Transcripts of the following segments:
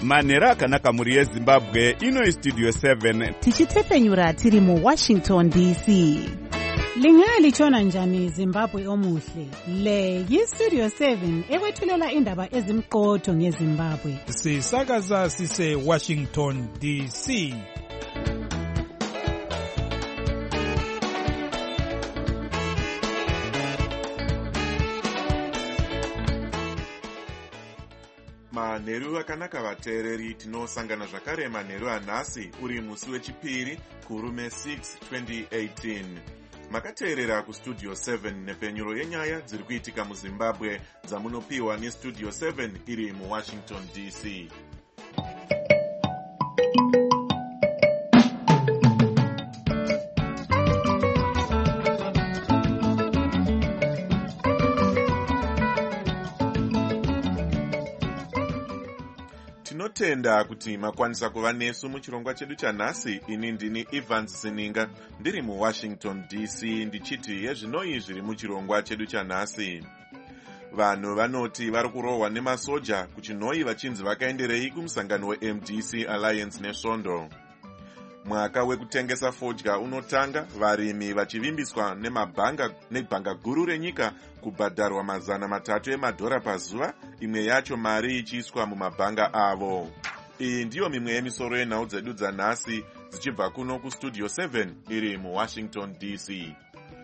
manheru akanaka mhuri yezimbabwe. Ino istudio 7 tichitepfenyura tiri muWashington DC. Lingalitshona njani Zimbabwe omuhle? Le yistudio 7 ekwethulela indaba ezimqotho ngeZimbabwe. Sisakaza sise Washington DC. Manheru akanaka vateereri, tinosangana zvakare manheru anhasi uri musi wechipiri kurume 6 2018. Makateerera kustudio 7 nepfenyuro yenyaya dziri kuitika muZimbabwe dzamunopiwa nestudio 7 iri muWashington DC. Tinotenda kuti makwanisa kuva nesu muchirongwa chedu chanhasi. Ini ndini Evans Zininga ndiri muWashington DC ndichiti yezvinoi zviri muchirongwa chedu chanhasi. Vanhu vanoti vari kurohwa nemasoja kuchinhoi vachinzi vakaenderei kumusangano weMDC Alliance nesvondo. Mwaka wekutengesa fodya unotanga, varimi vachivimbiswa nebhanga guru renyika kubhadharwa $300 emadhora pazuva, imwe yacho mari ichiiswa mumabhanga avo. Iyi ndiyo mimwe yemisoro yenhau dzedu dzanhasi dzichibva kuno kustudio 7 iri muWashington DC.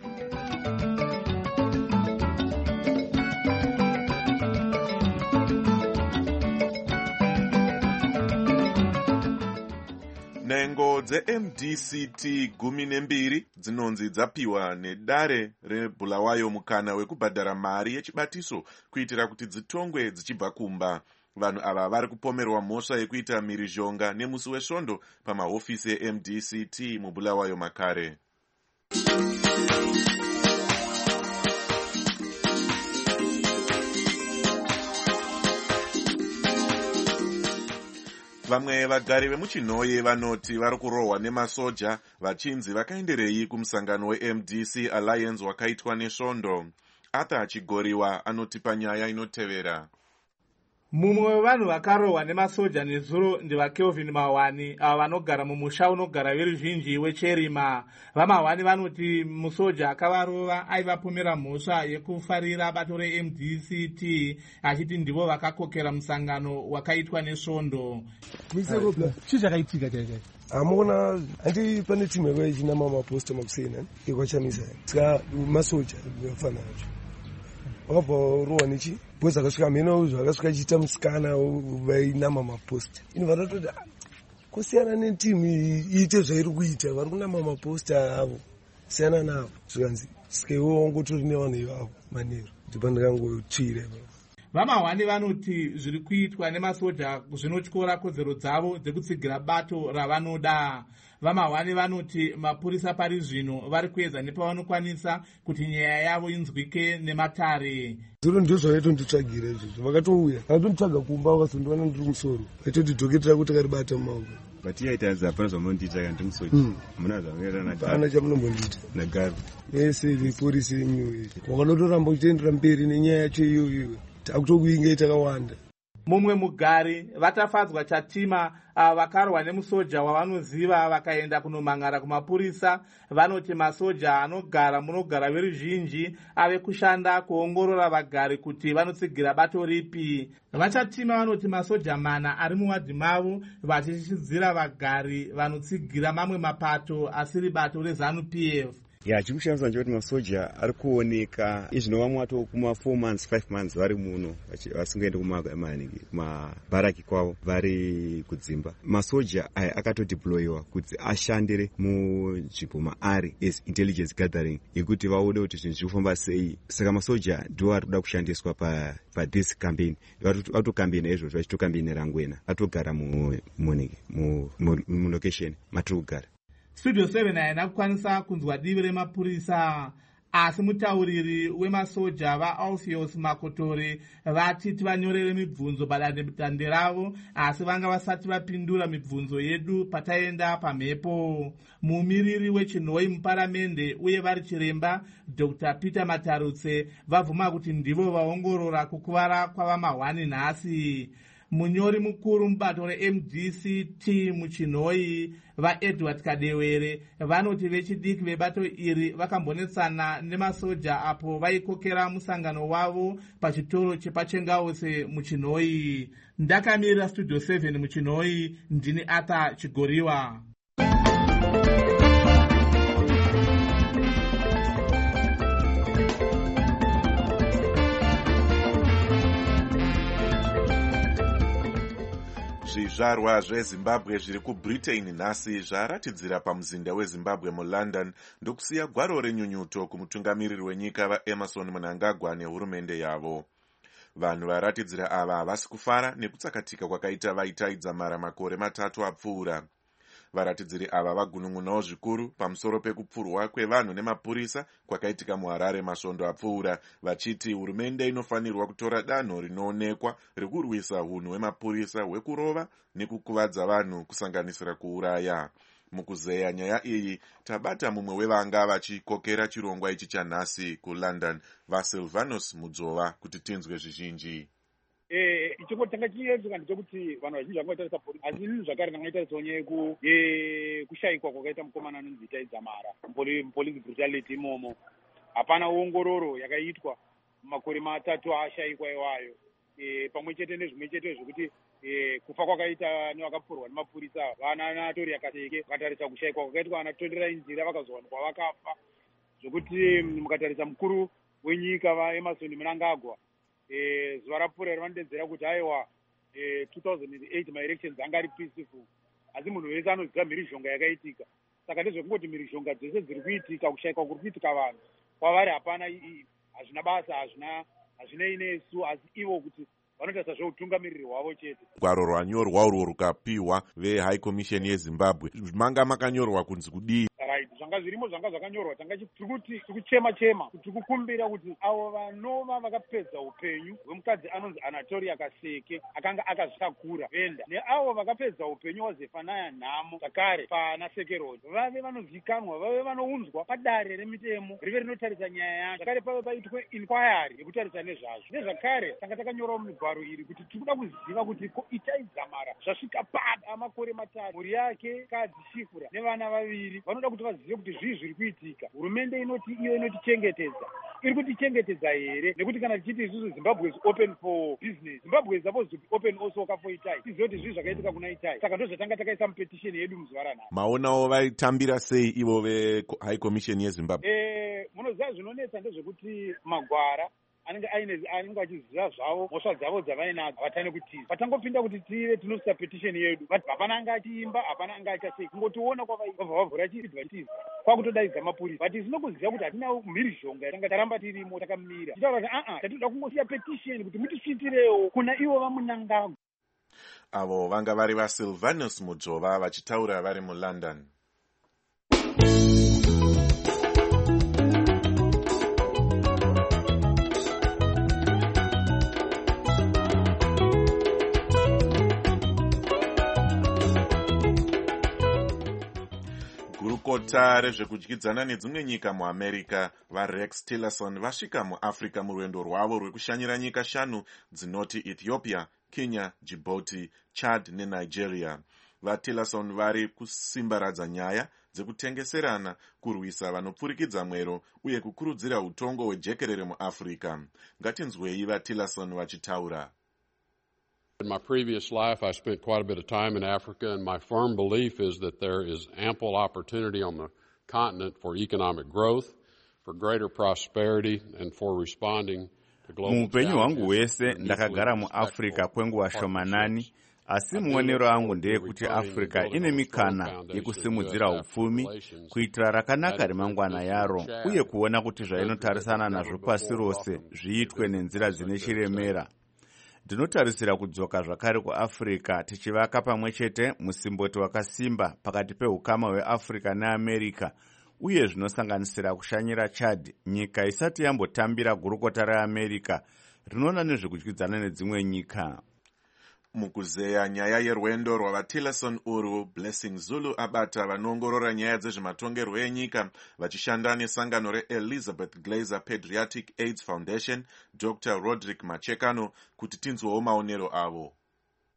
Nhengo dzeMDCT 12 dzinonzi dzapiwa nedare reBulawayo mukana wekubhadhara mari yechibatiso kuitira kuti dzitongwe dzichibva kumba. Vanhu ava vari kupomerwa mhosva yekuita mhirizhonga nemusi wesvondo pamahofisi eMDCT muBulawayo makare. Vamwe vagari vemuchinhoye vanoti vari kurohwa nemasoja vachinzi vakaenderei kumusangano weMDC Alliance wakaitwa nesvondo. Arthur Chigoriwa anotipa nyaya inotevera. Mumwe wevanhu vakarohwa nemasoja nezuro ndivaKelvin Mahwani, ava vanogara mumusha unogara veruzhinji weCherima. VaMahwani vanoti musoja akavarova aivapomera mhosva yekufarira bato reMDCT achiti ndivo vakakokera musangano wakaitwa nesvondo. Chii chakaitika chaizvo? Hamuna handi pane timu yanga ichinama maposta makusena ekwachamisa saka masoja vafana vacho vakabva varohwa nechi bhozi akasvika mheno zvakasvika ichiita musikana vainama maposta ini vanototi kusiyana netimu iite zvairi kuita vari kunama maposta avo siyana navo zvikanzi sikewo wangotori nevanhu ivavo manheru ndipo ndikangotsvira. VaMahwani vanoti zviri kuitwa nemasoja zvinotyora kodzero dzavo dzekutsigira bato ravanoda. VaMahwani vanoti mapurisa pari zvino vari kuedza nepavanokwanisa kuti nyaya yavo inzwike nematare. Zviro ndio zvavaitonditsvagira izvozvo, vakatouya vakatonditsvaga kumba vakazondiwana ndiri musoro vaitondidhoketera kuti karibata mumaoko. Vatiyaita hapana zvamunondiita kana ndimusoja. Hamuna zvamunoita hapana chamunombondiita nagaro yese veporisi renyu wakanotoramba uchiendera mberi nenyaya yacho iyoyo takutokuinga takawanda. Mumwe mugari vatafadzwa chatima vakarohwa nemusoja wavanoziva vakaenda kunomangara kumapurisa. Vanoti masoja anogara munogara veruzhinji ave kushanda kuongorora vagari kuti vanotsigira bato ripi. Vachatima vanoti masoja mana ari muwadhi mavo vachichidzira vagari vanotsigira mamwe mapato asiri bato reZANU-PF. Chikushamisa nje kuti masoja ari kuoneka izvinova mwato kuma 4 months 5 months vari muno vasingaende kumabharaki kwavo vari kudzimba. Masoja aya akatodeployiwa kuti ashandire munzvimbo maari as intelligence gathering yekuti vaone kuti zvinhu zviri kufamba sei. Saka masoja ndiwo ari kuda kushandiswa this campaign. Atokambina izvozvo achitokambinira ngwena atogara mulocation matiri kugara. Studio 7 haina kukwanisa kunzwa divi remapurisa, asi mutauriri wemasoja vaAlpheus Makotore vati vanyorere mibvunzo padandemutande ravo, asi vanga vasati vapindura mibvunzo yedu pataenda pamhepo. Mumiriri wechinhoi muparamende uye vari chiremba Dr. Peter Matarutse vabvuma kuti ndivo vaongorora kukuvara kwavaMahwani nhasi. munyori mukuru mubato reMDCT muchinhoi vaEdward Kadewere vanoti vechidiki vebato iri vakambonetsana nemasoja apo vaikokera musangano wavo pachitoro chepachengause muchinhoi. Ndakamirira Studio 7 muchinhoi, ndini Arthur Chigoriwa. Zvizvarwa zveZimbabwe zviri kuBritain nhasi zvaratidzira pamuzinda weZimbabwe muLondon ndokusiya gwaro renyunyuto kumutungamiriri wenyika vaEmmerson Mnangagwa nehurumende yavo. Vanhu varatidzira ava havasi kufara nekutsakatika kwakaita vaitaidza mara makore 3 apfuura. Varatidziri ava vagunun'unawo zvikuru pamusoro pekupfurwa kwevanhu nemapurisa kwakaitika muHarare masvondo apfuura, vachiti hurumende inofanirwa kutora danho rinoonekwa rekurwisa hunhu hwemapurisa hwekurova nekukuvadza vanhu kusanganisira kuuraya. Mukuzeya nyaya iyi tabata mumwe wevanga vachikokera chirongwa ichi chanhasi kuLondon, vaSilvanus Mudzova, kuti tinzwe zvizhinji. Ichiko tanga chiyezuka ndechekuti vanhu vazhinji vangotarisa polisi, asi ini zvakare ndangaitarisa nyaya yekushayikwa kwakaita mukomana anonzi Itaidza Mara police brutality imomo. Hapana ongororo yakaitwa makore 3 ashayikwa iwayo, pamwe chete nezvimwe chete zvekuti kufa kwakaita nevakapfurwa nemapurisa vana natori yakaseke. Mukatarisa kushayikwa kwakaitwa vana tondera inzira vakazowanikwa vakafa, zvokuti mukatarisa mukuru wenyika vaEmmerson Mnangagwa zuva rapfuura rinodedzera kuti aiwa 2008 maelections anga ari peaceful, asi munhu wese anoziva mhirizhonga yakaitika. Saka ndezvekungoti mhirizhonga dzese dziri kuitika, kushayikwa kuri kuitika vanhu kwavari hapana, hazvina basa, hazvina inesu, asi ivo kuti vanotarisa zveutungamiriri hwavo chete. Gwaro rwanyorwa urwo rukapiwa veHigh Commission yeZimbabwe, manga makanyorwa kunzi kudii? Zvanga zvirimo zvanga zvakanyorwa, tanga tiri kuchema tiri kukumbira kuti avo vanova vakapedza upenyu hwemukadzi anonzi Anatolia Kaseke akanga akazvitakura venda, neavo vakapedza upenyu waZefanaya Nhamo zvakare pana Sekerod vave vanozikanwa, vave vanounzwa padare remitemo rive rinotarisa nyaya yacho, zvakare pave paitwe inquiry yekutarisa nezvazvo. Nezvakare tanga takanyorawo mugwaro iri kuti tiri kuda kuziva kuti Itaidza Mara zvasvika pada makore 3, mhuri yake kadzi Shifura nevana 2 vanoda kuti vazive kuti zvii zviri kuitika. Hurumende inoti iyo inotichengetedza, iri kutichengetedza here? Nekuti kana tichiti isusu Zimbabwe is open for business, Zimbabwe is supposed to be open also for Itai, tizive kuti zvii zvakaitika kuna Itai. Saka ndozvatanga takaisa mupetisheni yedu muzuva ranhasi. Maonawo vaitambira sei ivo veHigh Commission yeZimbabwe? Munoziva zvinonetsa ndezvekuti magwara anenge achiziva zvavo mhosva dzavo dzavainadzo havatane kutiza. Patangopinda kuti tive tinosisa petition yedu, hapana anga achiimba, hapana anga achaseka, kungotiona kwavaibva vavhura chitiza kwakutodaidza mapurisa. But sinokuziva kuti hatina mhirizhonga yatanga taramba tirimo takamira, tichitaura kuti tatoda kungosiya petition kuti mutisvitirewo kuna ivo vaMnangagwa. Avo vanga vari vaSilvanus Mudzova vachitaura vari muLondon. Gurukota rezvekudyidzana nedzimwe nyika muAmerica vaRex Tillerson vasvika muAfrica murwendo rwavo rwekushanyira nyika 5 dzinoti Ethiopia, Kenya, Djibouti, Chad neNigeria. VaTillerson vari kusimbaradza nyaya dzekutengeserana, kurwisa vanopfurikidza mwero uye kukurudzira utongo hwejekerere muAfrica. Ngatinzwei vaTillerson vachitaura. In my previous life, I spent quite a bit of time in Africa, and my firm belief is that there is ample opportunity on the continent for economic growth, for greater prosperity, and for responding to global challenges. Muupenyu hwangu hwese ndakagara muAfrica kwenguva shomanani, asi muonero angu ndeyekuti Africa ine mikana yekusimudzira upfumi, kuitira rakanaka remangwana yaro, uye kuona kuti zvainotarisana nazvo pasi rose zviitwe nenzira dzine chiremera. Ndinotarisira kudzoka zvakare kuAfrica tichivaka pamwe chete musimboti wakasimba pakati peukama hweAfrica neAmerica, uye zvinosanganisira kushanyira Chad, nyika isati yambotambira gurukota reAmerica rinoona nezvekudyidzana nedzimwe nyika. Mukuzeya nyaya yerwendo rwavaTillerson urwu, Blessing Zulu abata vanoongorora nyaya dzezvematongerwo enyika vachishanda nesangano reElizabeth Glaser Pediatric AIDS Foundation, Dr. Roderick Machekano, kuti tinzwewo maonero avo.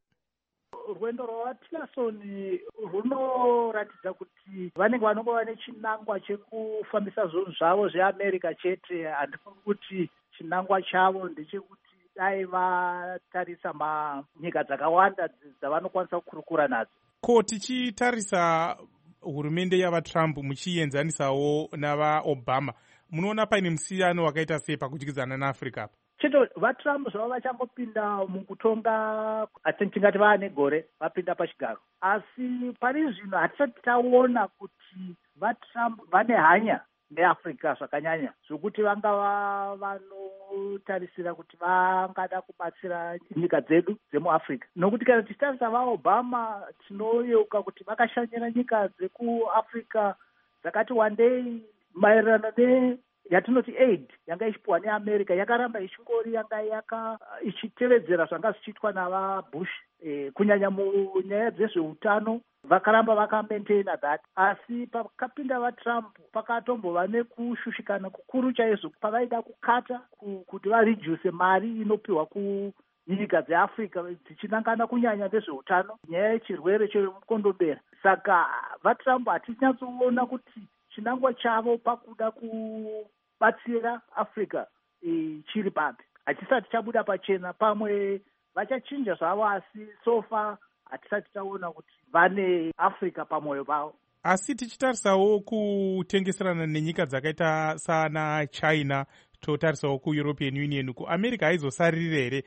rwendo rwavatillerson runoratidza kuti vanenge vanongova nechinangwa chekufambisa zvinhu zvavo zveamerica chete. Handifungi kuti chinangwa chavo ndechekuti dai vatarisa nyika dzakawanda dzavanokwanisa kukurukura nadzo. Ko tichitarisa hurumende yavatrump muchienzanisawo navaobama, munoona paine musiyano wakaita sei pakudyidzana naafrica apa? Chito vatrump zvava vachangopinda mukutonga tingati vaane gore vapinda pachigaro, asi pari zvino hatisati taona kuti vatrump vane hanya neafrica zvakanyanya zvokuti vangava vanotarisira kuti vangada kubatsira nyika dzedu dzemuafrica. Nokuti kana tichitarisa vaobama tinoyeuka kuti vakashanyira nyika dzekuafrica dzakati wandei maererano yatinoti aid yanga ichipiwa neamerica yakaramba ichingori yanga ichitevedzera zvanga zvichiitwa navabush. Kunyanya munyaya dzezveutano vakaramba vakamaintaina that, asi pakapinda vatrump pakatombova nekushushikana kukuru chaizvo pavaida kukata kuti vareduce mari inopiwa kunyika dzeafrica dzichinangana kunyanya nezveutano, nyaya yechirwere chemukondombera. Saka vatrump hatinyatsoona kuti chinangwa chavo pakuda kubatsira africa chiri papi. Hatisati chabuda pachena, pamwe vachachinja zvavo, asi sofa hatisati taona kuti vane africa pamwoyo pavo. Asi tichitarisawo kutengeserana nenyika dzakaita sana China, totarisawo kuEuropean Union, kuAmerica haizosariri here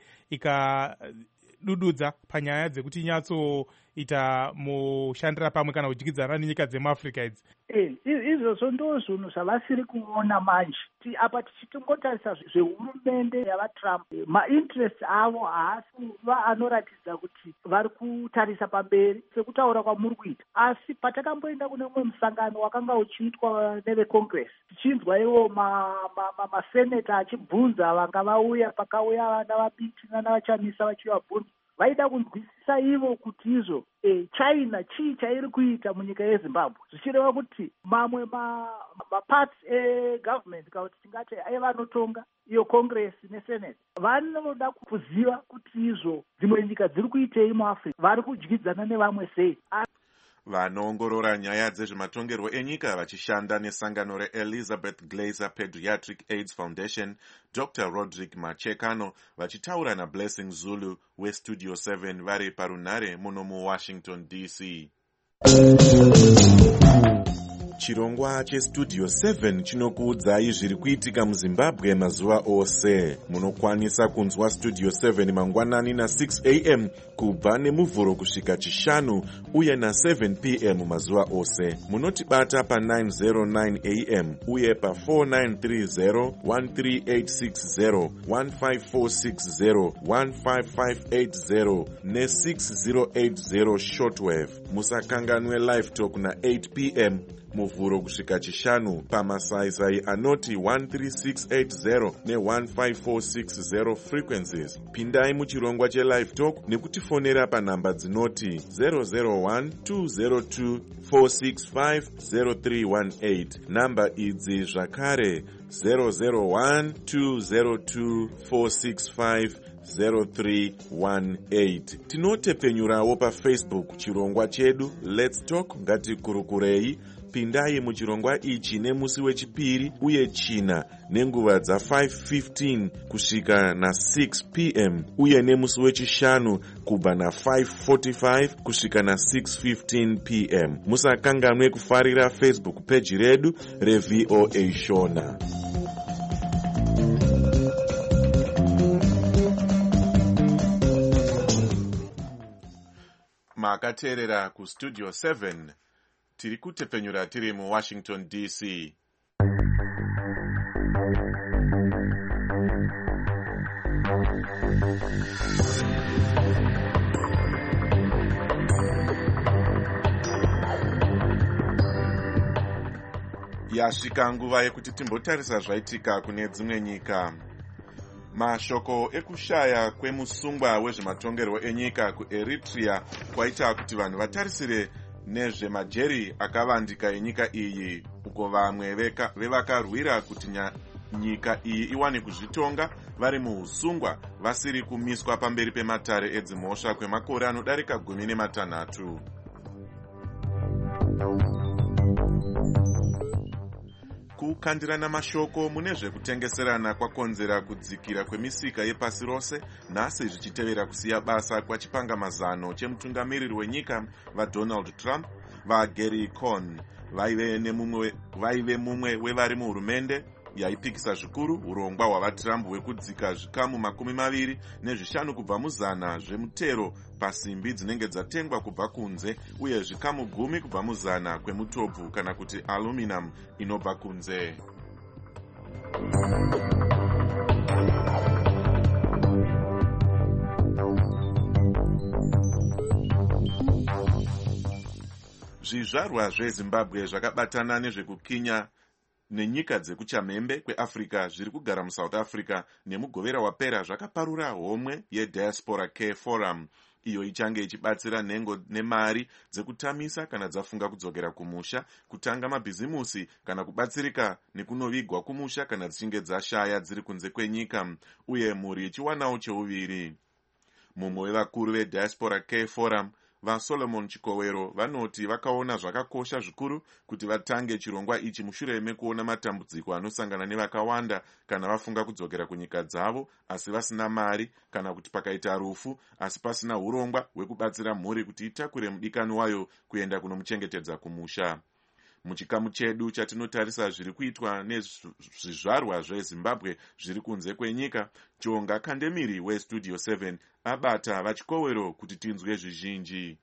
ikadududza panyaya dzekuti inyatsoita mushandira pamwe kana kudyidzana nenyika dzemuafrica idzi? Izvozvo ndo zvinhu zvavasiri kuona manje. Apa tichitongotarisa zvehurumende yavatrump, mainterest avo haasi kuva anoratidza kuti vari kutarisa pamberi sekutaura kwamuri kuita. Asi patakamboenda kune umwe musangano wakanga uchiitwa nevecongress, tichinzwa ivo maseneta achibvunza vanga vauya, pakauya vana vabiti navachamisa vachivabvunza, vaida kunzwisisa ivo kuti izvo China chii chairi kuita munyika yeZimbabwe, zvichireva kuti mamwe maparts egovernment kana kuti tingati aivanotonga iyo congress nesenate vanoda kuziva kuti izvo dzimwe nyika dziri kuitei muafrica, vari kudyidzana nevamwe sei. Vanoongorora nyaya dzezvematongerwo enyika vachishanda nesangano reElizabeth Glaser Pediatric AIDS Foundation, Dr. Roderick Machekano, vachitaura naBlessing Zulu weStudio 7 vari parunhare muno muWashington DC. Chirongwa cheStudio 7 chinokuudzai zviri kuitika muZimbabwe mazuva ose. Munokwanisa kunzwa Studio 7 mangwanani na6 am kubva nemuvhuro kusvika chishanu uye na7 pm mazuva ose. Munotibata pa909 am uye pa4930, 13860, 15460, 15580 ne6080 shortwave. Musakanganwe live talk na8 pm muvhuro kusvika chishanu pamasaisai anoti 13680 ne15460 frequencies. Pindai muchirongwa chelive talk nekutifonera panhamba dzinoti 001-202-465-0318. Namba idzi zvakare 001-202-465-0318. Tinotepenyurawo paFacebook chirongwa chedu Let's Talk Ngatikurukurei. Pindai muchirongwa ichi nemusi wechipiri uye china nenguva dza5:15 kusvika na6 pm uye nemusi wechishanu kubva na5:45 kusvika na6:15 pm. Musakanganwe kufarira Facebook page redu reVOA Shona. Makateerera kuStudio 7 tiri kutepenyura tiri muWashington DC. Yasvika nguva yekuti timbotarisa zvaitika kune dzimwe nyika. Mashoko ekushaya kwemusungwa wezvematongerwo enyika kuEritrea kwaita kuti vanhu vatarisire nezvemajeri akavandika enyika iyi, uko vamwe vevakarwira kuti nyika iyi iwane kuzvitonga vari muusungwa vasiri kumiswa pamberi pematare edzimhosva kwemakore anodarika 16. Kukandirana mashoko mune zvekutengeserana kwakonzera kudzikira kwemisika yepasi rose, nhasi zvichitevera kusiya basa kwachipangamazano chemutungamiriri wenyika vaDonald Trump. vaGary Cohn vaive mumwe wevari muhurumende yaipikisa zvikuru urongwa hwavaTrump hwekudzika zvikamu 25 kubva muzana zvemutero pasimbi dzinenge dzatengwa kubva kunze uye zvikamu 10 kubva muzana kwemutobvu kana kuti aluminum inobva kunze. Zvizvarwa zveZimbabwe zvakabatana nezvekukinya nenyika dzekuchamhembe kweAfrica zviri kugara muSouth Africa nemugovera wapera zvakaparura homwe yeDiaspora Care Forum. Iyo ichange ichibatsira nhengo nemari dzekutamisa kana dzafunga kudzokera kumusha, kutanga mabhizimusi kana kubatsirika nekunovigwa kumusha kana dzichinge dzashaya dziri kunze kwenyika, uye mhuri ichiwanawo cheuviri. Mumwe wevakuru veDiaspora Care Forum, vaSolomon Chikowero, vanoti vakaona zvakakosha zvikuru kuti vatange chirongwa ichi mushure mekuona matambudziko anosangana nevakawanda kana vafunga kudzokera kunyika dzavo asi vasina mari, kana kuti pakaita rufu asi pasina urongwa hwekubatsira mhuri kuti itakure mudikani wayo kuenda kunomuchengetedza kumusha. Muchikamu chedu chatinotarisa zviri kuitwa nezvizvarwa zveZimbabwe zviri kunze kwenyika, Chonga Kandemiri weStudio 7 abata vaChikowero kuti tinzwe zvizhinji.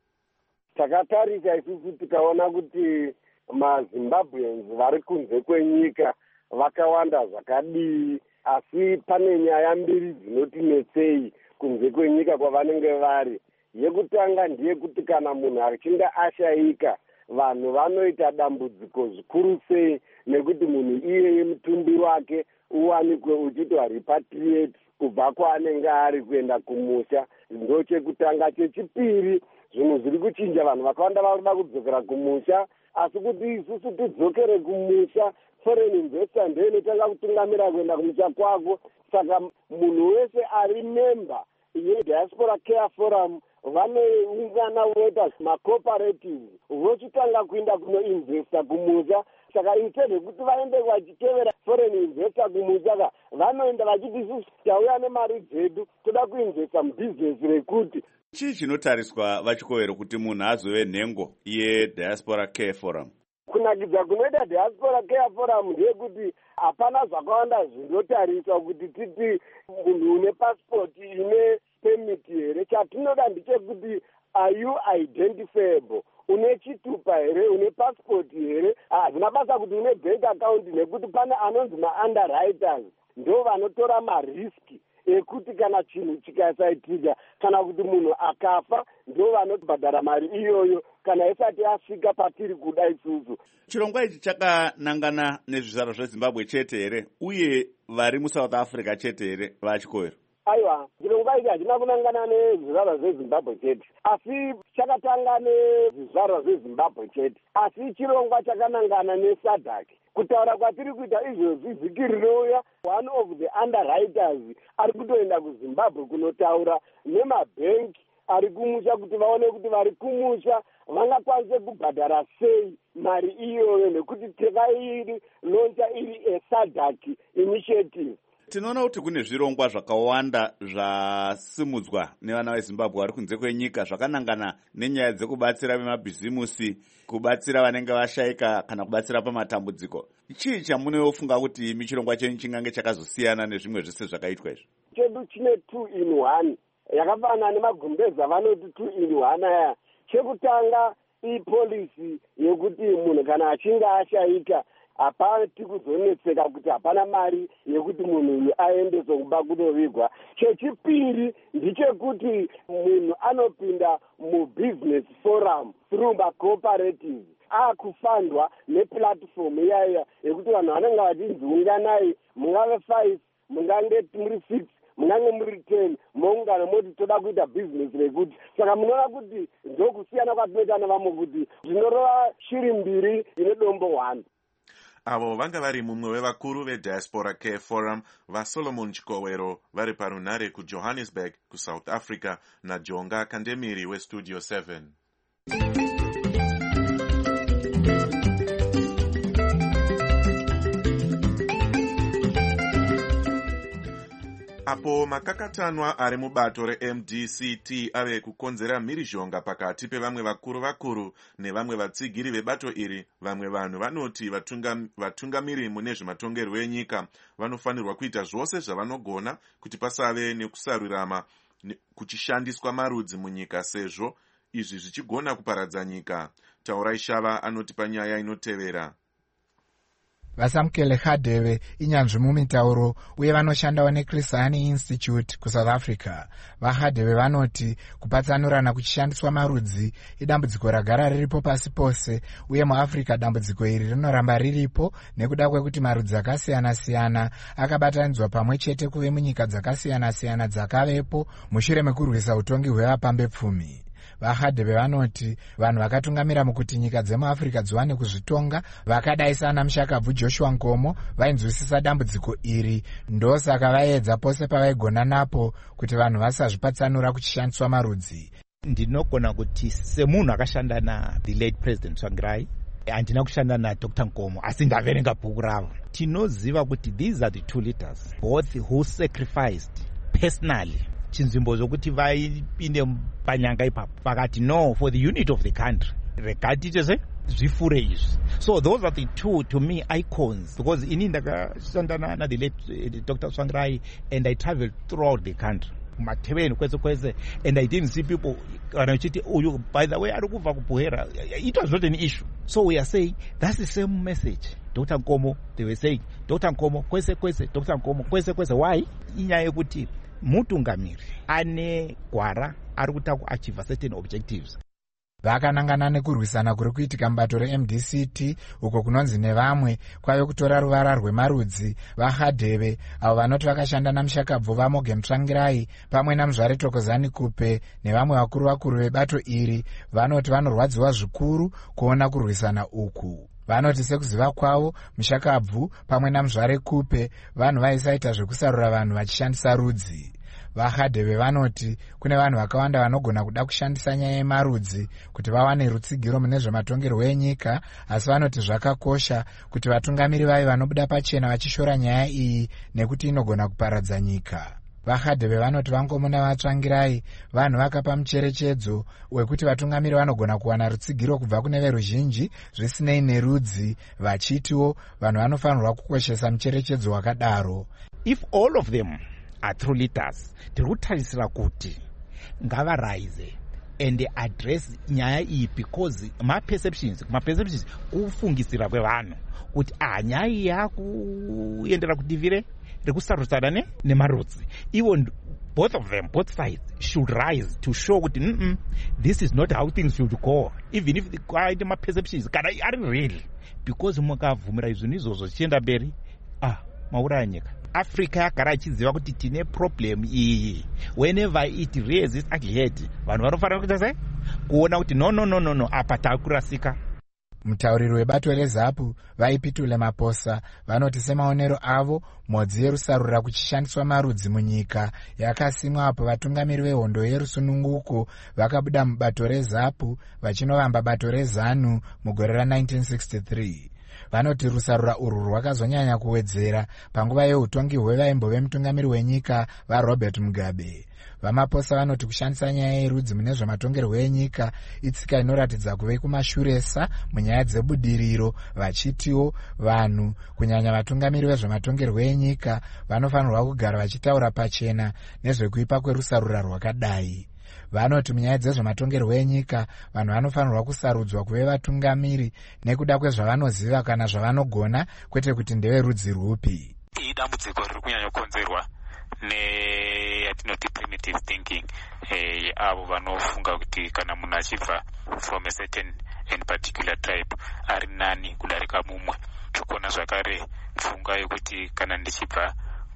Takatarisa isusu tikaona kuti maZimbabweans vari kunze kwenyika vakawanda zvakadii, asi pane nyaya mbiri dzinotinetsei kunze kwenyika kwavanenge vari. Yekutanga ndeyekuti kana munhu achinge ashayika, vanhu vanoita dambudziko zvikuru sei nekuti munhu iyeye mutumbi wake uwanikwe uchitwa repatriate kubva kwaanenge ari kuenda kumusha. Ndo chekutanga. Chechipiri, zvinhu zviri kuchinja, vanhu vakawanda varikuda kudzokera kumusha, asi kuti isusu tidzokere kumusha, foreign investor ndiye inotanga kutungamira kuenda kumusha kwako. Saka munhu wese ari member yeDiaspora Care Forum vanoungana voita macooperative vochitanga kuenda kunoinvesta kumusha. Saka instead yekuti vaende vachitevera foreign investor kumusha, vanoenda vachiti isusu tauya nemari dzedu toda kuinvesta mubhizinesi rekuti. Chii chinotariswa vaChikowero kuti munhu azove nhengo yeDiaspora Care Forum? Kunakidza kunoita Diaspora Care Forum ndeyekuti hapana zvakawanda zvinotariswa kuti titi munhu une passport ine permit here. Chatinoda ndechekuti are you identifiable, une chitupa here, une passport here. Hazvina basa kuti une bank account, nekuti pane anonzi ma-underwriters ndo vanotora mariski ekuti kana chinhu chikasaitika kana kuti munhu akafa ndo vanobhadhara mari iyoyo kana isati asvika patiri kuda isusu. Chirongwa ichi chakanangana nezvizvarwa zveZimbabwe chete here uye vari muSouth Africa chete here vaChikowero? Aiwa, chirongwa ichi hachina kunangana nezvizvarwa zveZimbabwe chete, asi chakatanga nezvizvarwa zveZimbabwe chete, asi chirongwa chakanangana neSADC. Kutaura kwatiri kuita izvozvi, vhiki rinouya one of the underwriters ari kutoenda kuZimbabwe kunotaura nemabhenki ari kumusha kuti vaone kuti vari kumusha vangakwanise kubhadhara sei mari iyoyo, nekuti tekairi loncha iri eSADC initiative. Tinoona kuti kune zvirongwa zvakawanda zvasimudzwa nevana veZimbabwe vari kunze kwenyika zvakanangana nenyaya dzekubatsira vemabhizimusi, kubatsira vanenge vashayika kana kubatsira pamatambudziko. Chii chamunofunga kuti michirongwa chenyu chingange chakazosiyana nezvimwe zvese zvakaitwa izvi? Chedu chine 2 in 1 yakafanana nemagumbeza vanoti 2 in 1 aya. Chekutanga ipolisi yekuti munhu kana achinge ashayika hapati kuzonetseka kuti hapana mari yekuti munhu uyu aendeswe kuba kunovigwa. Chechipiri ndechekuti munhu anopinda mubusiness forum through macooperative akufandwa neplatform iyaya yekuti vanhu vanenge vachinzi unganai, mungave 5, mungange muri 6, mungange muri 10, moungana moti toda kuita business rekuti. Saka munoona kuti ndokusiyana kwatinoita nevamwe kuti zvinorova shiri mbiri ine dombo 1. avo vanga vari mumwe wevakuru vediaspora care forum vasolomon chikowero vari parunare kujohannesburg kusouth africa najonga kandemiri westudio 7. Apo makakatanwa ari mubato reMDCT ave kukonzera mhirizhonga pakati pevamwe vakuru nevamwe vatsigiri vebato iri, vamwe vanhu vanoti vatungamiri mune zvematongerwo enyika vanofanirwa kuita zvose zvavanogona kuti pasave nekusarurama kuchishandiswa marudzi munyika, sezvo izvi zvichigona kuparadza nyika. Taurai Shava anoti panyaya inotevera. Vasamkele Khadebe inyanzvi mumitauro uye vanoshandawo neChris Hani Institute kuSouth Africa. VaKhadebe vanoti kupatsanurana kuchishandiswa marudzi idambudziko ragara riripo pasi pose, uye muAfrica dambudziko iri rinoramba riripo nekuda kwekuti marudzi akasiyana-siyana akabatanidzwa pamwe chete kuve munyika dzakasiyana-siyana dzakavepo mushure mekurwisa utongi hwevapambepfumi. VaKhadebe vanoti vanhu vakatungamira mukuti nyika dzemuAfrica dziwane kuzvitonga vakadai sana Mushakabvu Joshua Nkomo vainzwisisa dambudziko iri, ndosaka vaedza pose pavaigona napo kuti vanhu vasazvipatsanura kuchishandiswa marudzi. Ndinogona kuti semunhu akashanda na the late President Tsvangirai, handina kushanda naDr Nkomo, asi ndaverenga bhuku ravo. Tinoziva kuti these are the two leaders both who sacrificed personally chinzvimbo zokuti vaipinde panyanga ipapo vakati no for the unit of the country regatite zvifure izvi. So those are the two to me icons, because ini ndakashanda na the late Dr Tsvangirai and I traveled throughout the country kumateveni kwese and I didn't see people vanachiti uyu by the way ari kubva kuBuhera. It was not an issue. So we are saying that's the same message. Dr Nkomo, they were saying Dr Nkomo kwese Dr Nkomo kwese. Why? Inyaya yekuti mutungamiri ane gwara ari kuta kuachieve certain objectives. Vakanangana nekurwisana kuri kuitika mubato reMDCT uko kunonzi nevamwe kwave kutora ruvara rwemarudzi. VaKhadebe avo vanoti vakashanda naMushakabvu vaMorgan Tsvangirai pamwe naMuzvare Thokozani Kupe nevamwe vakuru vebato iri vanoti vanorwadziwa zvikuru kuona kurwisana uku. Vanoti sekuziva kwavo Mushakabvu pamwe naMuzvare Kupe vanhu vaisaita zvekusarura vanhu vachishandisa rudzi. VaKhadebe vanoti kune vanhu vakawanda vanogona kuda kushandisa nyaya yemarudzi kuti vawane rutsigiro mune zvematongerwo enyika, asi vanoti zvakakosha kuti vatungamiri vavi vanobuda pachena vachishora nyaya iyi nekuti inogona kuparadza nyika. VaKhadebe vanoti Vankomo navaTsvangirai vanhu vakapa mucherechedzo wekuti vatungamiri vanogona kuwana rutsigiro kubva kune veruzhinji zvisinei nerudzi, vachitiwo vanhu vanofanirwa kukoshesa mucherechedzo wakadaro. If all of them are true leaders, tiri kutarisira kuti ngavarise and address nyaya iyi, because maperceptions kufungisira kwevanhu kuti nyaya iyi yakuendera kudivire rekusarudzana nemarudzi. Even both of them, both sides should rise to show kuti this is not how things should go, even if quite maperceptions kana ari real, because mukavhumira izvoni izvozvo zvichienda mberi mauraya nyika. Africa yagara ichiziva kuti tine problem iyi. Whenever it raises its ugly head, vanhu vanofanira kuita sei? Kuona kuti no apa takurasika. Mutauriri webato reZAPU vaipitule Maposa vanoti semaonero avo modzi yerusarura kuchishandiswa marudzi munyika yakasimwa apo vatungamiri vehondo yerusununguko vakabuda mubato reZAPU vachinovamba bato reZANU mugore ra1963. Vanoti rusarura urwu rwakazonyanya kuwedzera panguva yeutongi hwevaimbove mutungamiri wenyika vaRobert Mugabe. VaMaposa vanoti kushandisa nyaya yerudzi mune zvematongerwo enyika itsika inoratidza kuve kumashuresa munyaya dzebudiriro, vachitiwo vanhu kunyanya vatungamiri vezvematongerwo enyika vanofanirwa kugara vachitaura pachena nezvekuipa kwerusarura rwakadai. Vanoti munyaya dzezvematongerwo enyika vanhu vanofanirwa kusarudzwa kuve vatungamiri nekuda kwezvavanoziva kana zvavanogona, kwete kuti ndeverudzi rwupi. Dambudziko riri kunyanya kukonzerwa neyatinoti primitive thinking, avo vanofunga kuti kana munhu achibva from a certain and particular tribe ari nani kudarika mumwe. Tikuona zvakare pfungwa yekuti kana ndichibva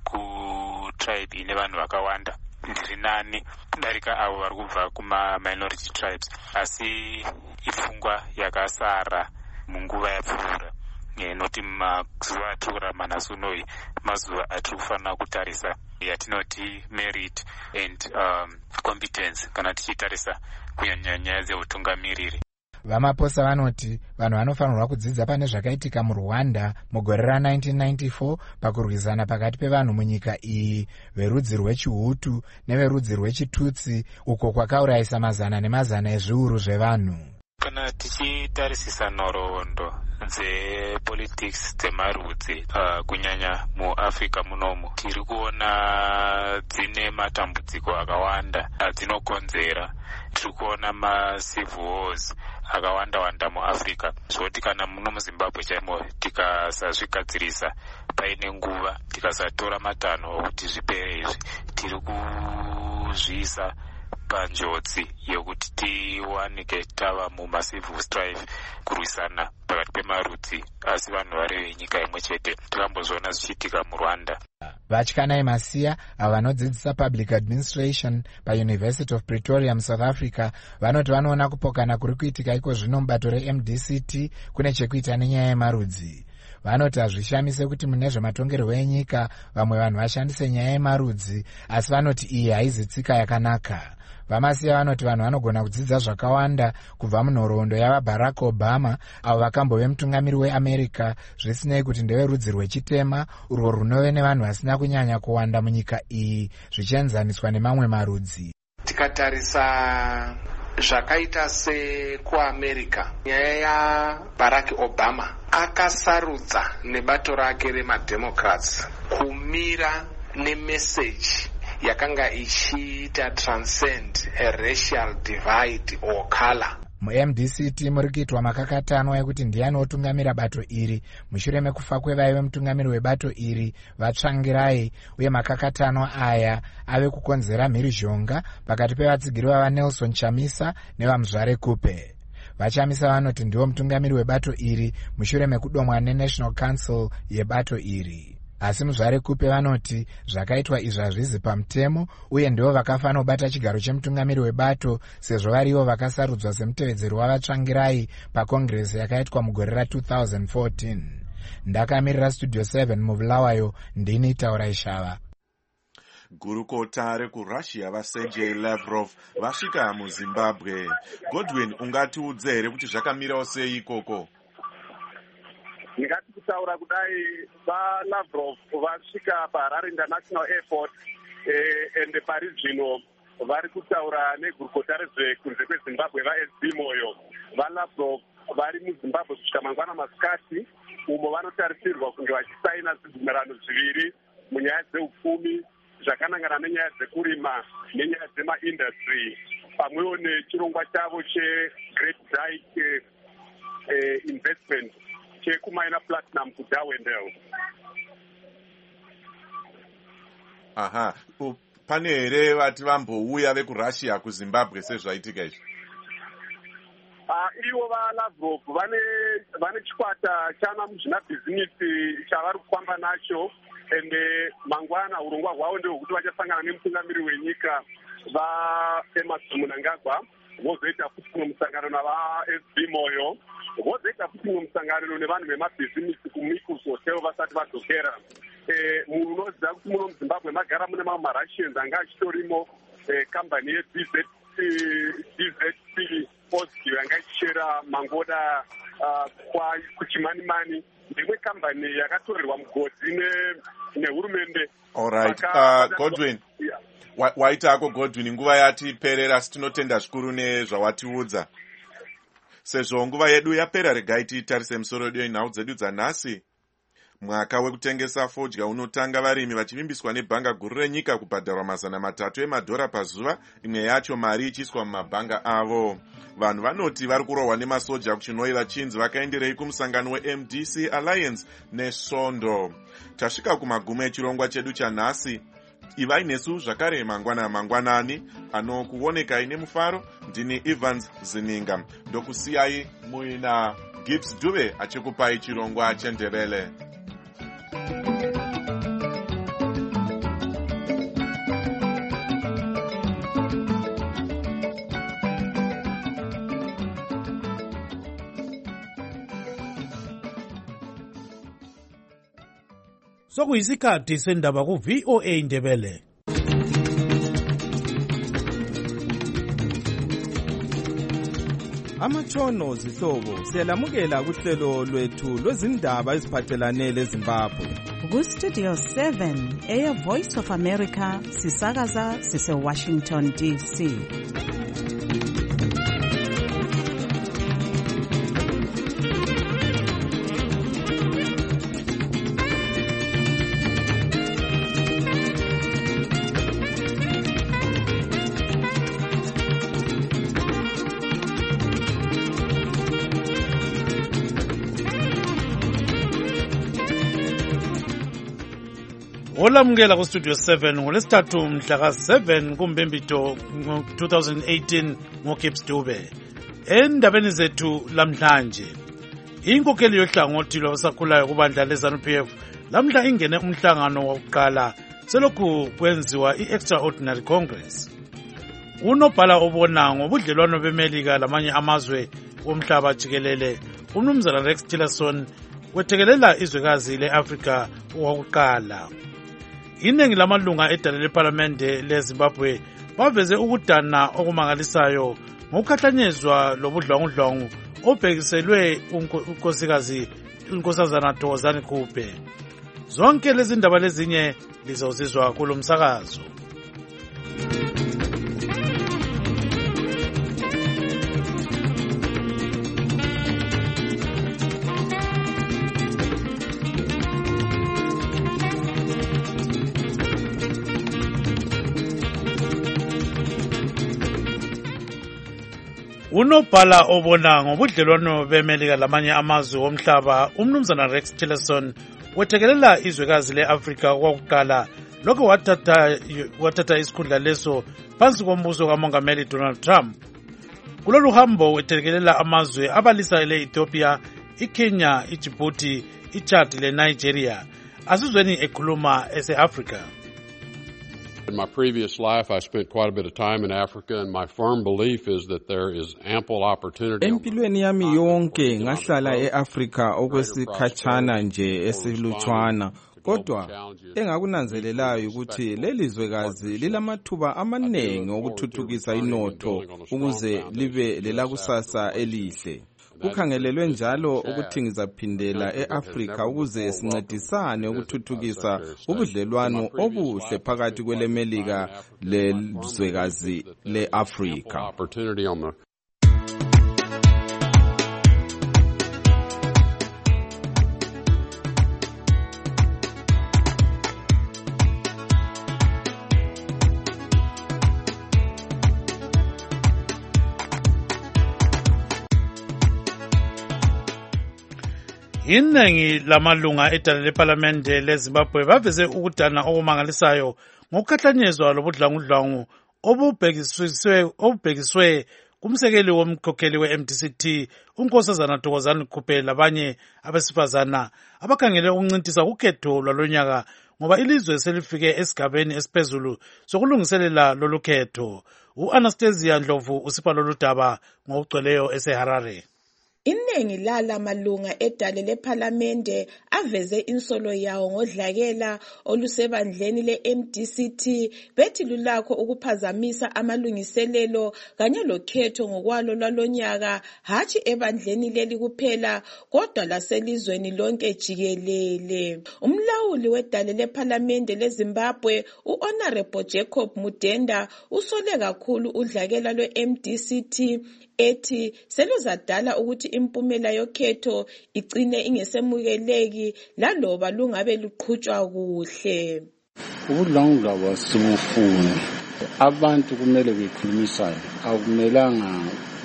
kutribe ine vanhu vakawanda ndiri nani kudarika avo vari kubva kuma-minority tribes, asi ifungwa yakasara munguva yapfuura noti mazuva atiri kurarama naso noi mazuva atiri kufanira kutarisa yatinoti merit and competence kana tichitarisa kunyanya nyaya dzeutungamiriri. vamaposa vanoti vanhu vanofanirwa kudzidza pane zvakaitika murwanda mugore ra1994 pakurwisana pakati pevanhu munyika iyi verudzi rwechihutu neverudzi rwechitutsi uko kwakaurayisa mazana nemazana ezviuru zvevanhu. Kana tichitarisisa nhoroondo dzepolitics dzemarudzi kunyanya muAfrica munomu tiri kuona dzine matambudziko akawanda adzinokonzera. Tiri kuona macivil wars akawanda muAfrica, zvoti kana muno muZimbabwe chaimo tikasazvigadzirisa paine nguva tikasatora matanho okuti zvipere izvi tiri kuzviisa panjodzi yokuti tiwanike tava mumacivil strife kurwisana pakati pemarudzi asi vanhu vari venyika imwe chete. Takambozviona zvichiitika muRwanda. Vatyanai Masiya avo vanodzidzisa public administration paUniversity of Pretoria muSouth Africa vanoti vanoona kupokana kuri kuitika iko zvino mubato reMDCT kune chekuita nenyaya yemarudzi. Vanoti hazvishamise kuti mune zvematongerwo enyika vamwe vanhu vashandise nyaya yemarudzi, asi vanoti iyi haizi tsika yakanaka. Vamasiya vanoti vanhu vanogona kudzidza zvakawanda kubva munhoroondo yavaBarack Obama avo vakambove mutungamiri weAmerica, zvisinei kuti ndeverudzi rwechitema urwo runove nevanhu vasina kunyanya kuwanda munyika iyi zvichienzaniswa nemamwe marudzi. Tikatarisa zvakaita sekuAmerica, nyaya yaBarack Obama akasarudza nebato rake remademocrats kumira nemeseji yakanga ichiita transcend a racial divide or color. MuMDCT muri kuitwa makakatanwa ekuti ndiani otungamira bato iri mushure mekufa kwevaive mutungamiri webato iri vatsvangirai, uye makakatanwa aya ave kukonzera mhirizhonga pakati pevatsigiri vavaNelson Chamisa nevamuzvare Kupe. Vachamisa vanoti ndiwo mutungamiri webato iri mushure mekudomwa neNational Council yebato iri. Asi muzvare Kupe vanoti zvakaitwa izvi hazvizi pamutemo, uye ndivo vakafanira kubata chigaro chemutungamiri webato sezvo varivo vakasarudzwa semutevedzeri wavatsvangirai pakongresi yakaitwa mugore ra2014. Ndakamirira Studio 7 muBulawayo, ndini Taurai Shava. Gurukota rekurussia vaSergei Lavrov vasvika muZimbabwe. Godwin, ungatiudze here kuti zvakamirawo sei ikoko? Ndingati kutaura kudai vaLavrov vasvika paHarare International Airport ende pari zvino vari kutaura negurukota rezvekunze kweZimbabwe vaSB Moyo. VaLavrov vari muZimbabwe kusvika mangwana masikati, umo vanotarisirwa kunge vachisaina zvibvumirano zviviri munyaya dzeupfumi zvakanangana nenyaya dzekurima nenyaya dzemaindustry pamwewo nechirongwa chavo cheGreat Dyke investment chekumaina platinum kuDarwendale. Aha, pane here vati vambouya vekurussia kuZimbabwe sezvaitika izvi? Ivo vaLavrov vane chikwata chana muzvinabhizinisi chavari kufamba nacho, ende mangwana urongwa hwavo ndehwekuti vachasangana nemutungamiri wenyika vaEmmerson Mnangagwa, vozoita futi mumwe musangano navaSB Moyo, vozoita futi mumwe musangano nevanhu vemabhizinisi kuMikus Hotel vasati vadzokera. Munoziva kuti muno muZimbabwe magara mune mamwe maRussians anga achitorimo kambani yeDZT Audio yanga ichichera mangoda kuchimanimani, ndimwe kambani yakatorerwa mugodzi nehurumende. Alright, Godwin. Waitako Godwin, nguva yatiperera, asi tinotenda zvikuru nezvawatiudza. Sezvo nguva yedu yapera, regai titarise musoro wedu yenhau dzedu dzanhasi. Mwaka wekutengesa fodya unotanga varimi vachivimbiswa nebhanga guru renyika kubhadharwa $300 emadhora pazuva, imwe yacho mari ichiiswa mumabhanga avo. Vanhu vanoti vari kurohwa nemasoja kuChinoi vachinzi vakaenderei kumusangano weMDC Alliance neSvondo. Tasvika kumagumo echirongwa chedu chanhasi. Ivai nesu zvakare mangwanani anokuonekai nemufaro. Ndini Evans Zininga, ndokusiyai muina Gibbs Dube achikupai chirongwa chendebele. Sokuyisikhathi sendaba ku VOA Indebele. Amatshono zihlobo siyalamukela kuhlelo lwethu lwezindaba eziphathelane leZimbabwe. Ku-Studio 7 eya Voice of America sisakaza sise-Washington DC. Olamukela ku Studio 7 ngolesithathu mhla ka-7 kuMbembito 2018 ngoKips Dube. Endabeni zethu lamhlanje, inkokheli yohlangothi lwabasakhulayo kubandla leZANU-PF lamhla ingene umhlangano wokuqala selokhu kwenziwa i-Extraordinary Congress. Unobhala obona ngobudlelwano beMelika lamanye amazwe womhlaba jikelele, uMnumzana Rex Tillerson wethekelela izwekazi le-Afrika wokuqala. Iningi lamalunga edale leParlamente leZimbabwe baveze ukudana okumangalisayo ngokukhahlanyezwa lobudlwangudlwangu obhekiselwe unkosazana Thokozani Khupe. Zonke lezi ndaba lezinye lizozizwa kulo msakazo. Unobhala obona ngobudlelwano beMelika lamanye amazwe womhlaba uMnumzana Rex Tillerson wethekelela izwekazi le-Afrika kwakuqala lokho wathatha isikhundla leso phansi kombuso kaMongameli Donald Trump. Kulolu hambo wethekelela amazwe abalisa le-Ethiopia, iKenya, iDjibouti, iChad leNigeria. Asizweni ekhuluma ese-Afrika. In my previous life, I spent quite a bit of time in Africa, and my firm belief is that there is ample opportunity. Empilweni yami yonke ngahlala eAfrika okwesikhatshana nje esilutshwana, kodwa engakunanzelelayo ukuthi lelizwekazi lilamathuba amaningi okuthuthukisa inotho ukuze libe lelakusasa elihle. Kukhangelelwe njalo ukuthi ngizaphindela eAfrika ukuze sincedisane ukuthuthukisa ubudlelwano obuhle phakathi kweleMelika lelizwekazi leAfrika. Iningi lamalunga edale leParlamente leZimbabwe baveze ukudana okumangalisayo ngokukhahlanyezwa lobudlwangudlwangu obubhekiswe kumsekeli womkhokheli we-MDCT unkosazana Thokozani Khupe labanye abesifazana abakhangele ukuncintisa ukhetho lwalonyaka ngoba ilizwe selifike esigabeni esiphezulu sokulungiselela lolu khetho. U-Anastasia Ndlovu usipha lolu daba ngokugcweleyo eseHarare. Iningi lala malunga edale leParlamente aveze insolo yawo ngodlakela olusebandleni le-MDCT bethi lulakho ukuphazamisa amalungiselelo kanye lokhetho ngokwalo lwalonyaka, hatshi ebandleni leli kuphela kodwa laselizweni lonke jikelele. Umlawuli wedale leParlamente leZimbabwe u-Honorable Jacob Mudenda usole kakhulu udlakela lwe-MDCT ethi seluzadala ukuthi impumela yokhetho igcine ingesemukeleki laloba lungabe luqhutshwa kuhle. Ubudlwangudlwangu asibufuni. Abantu kumele bekhulumisane, akumelanga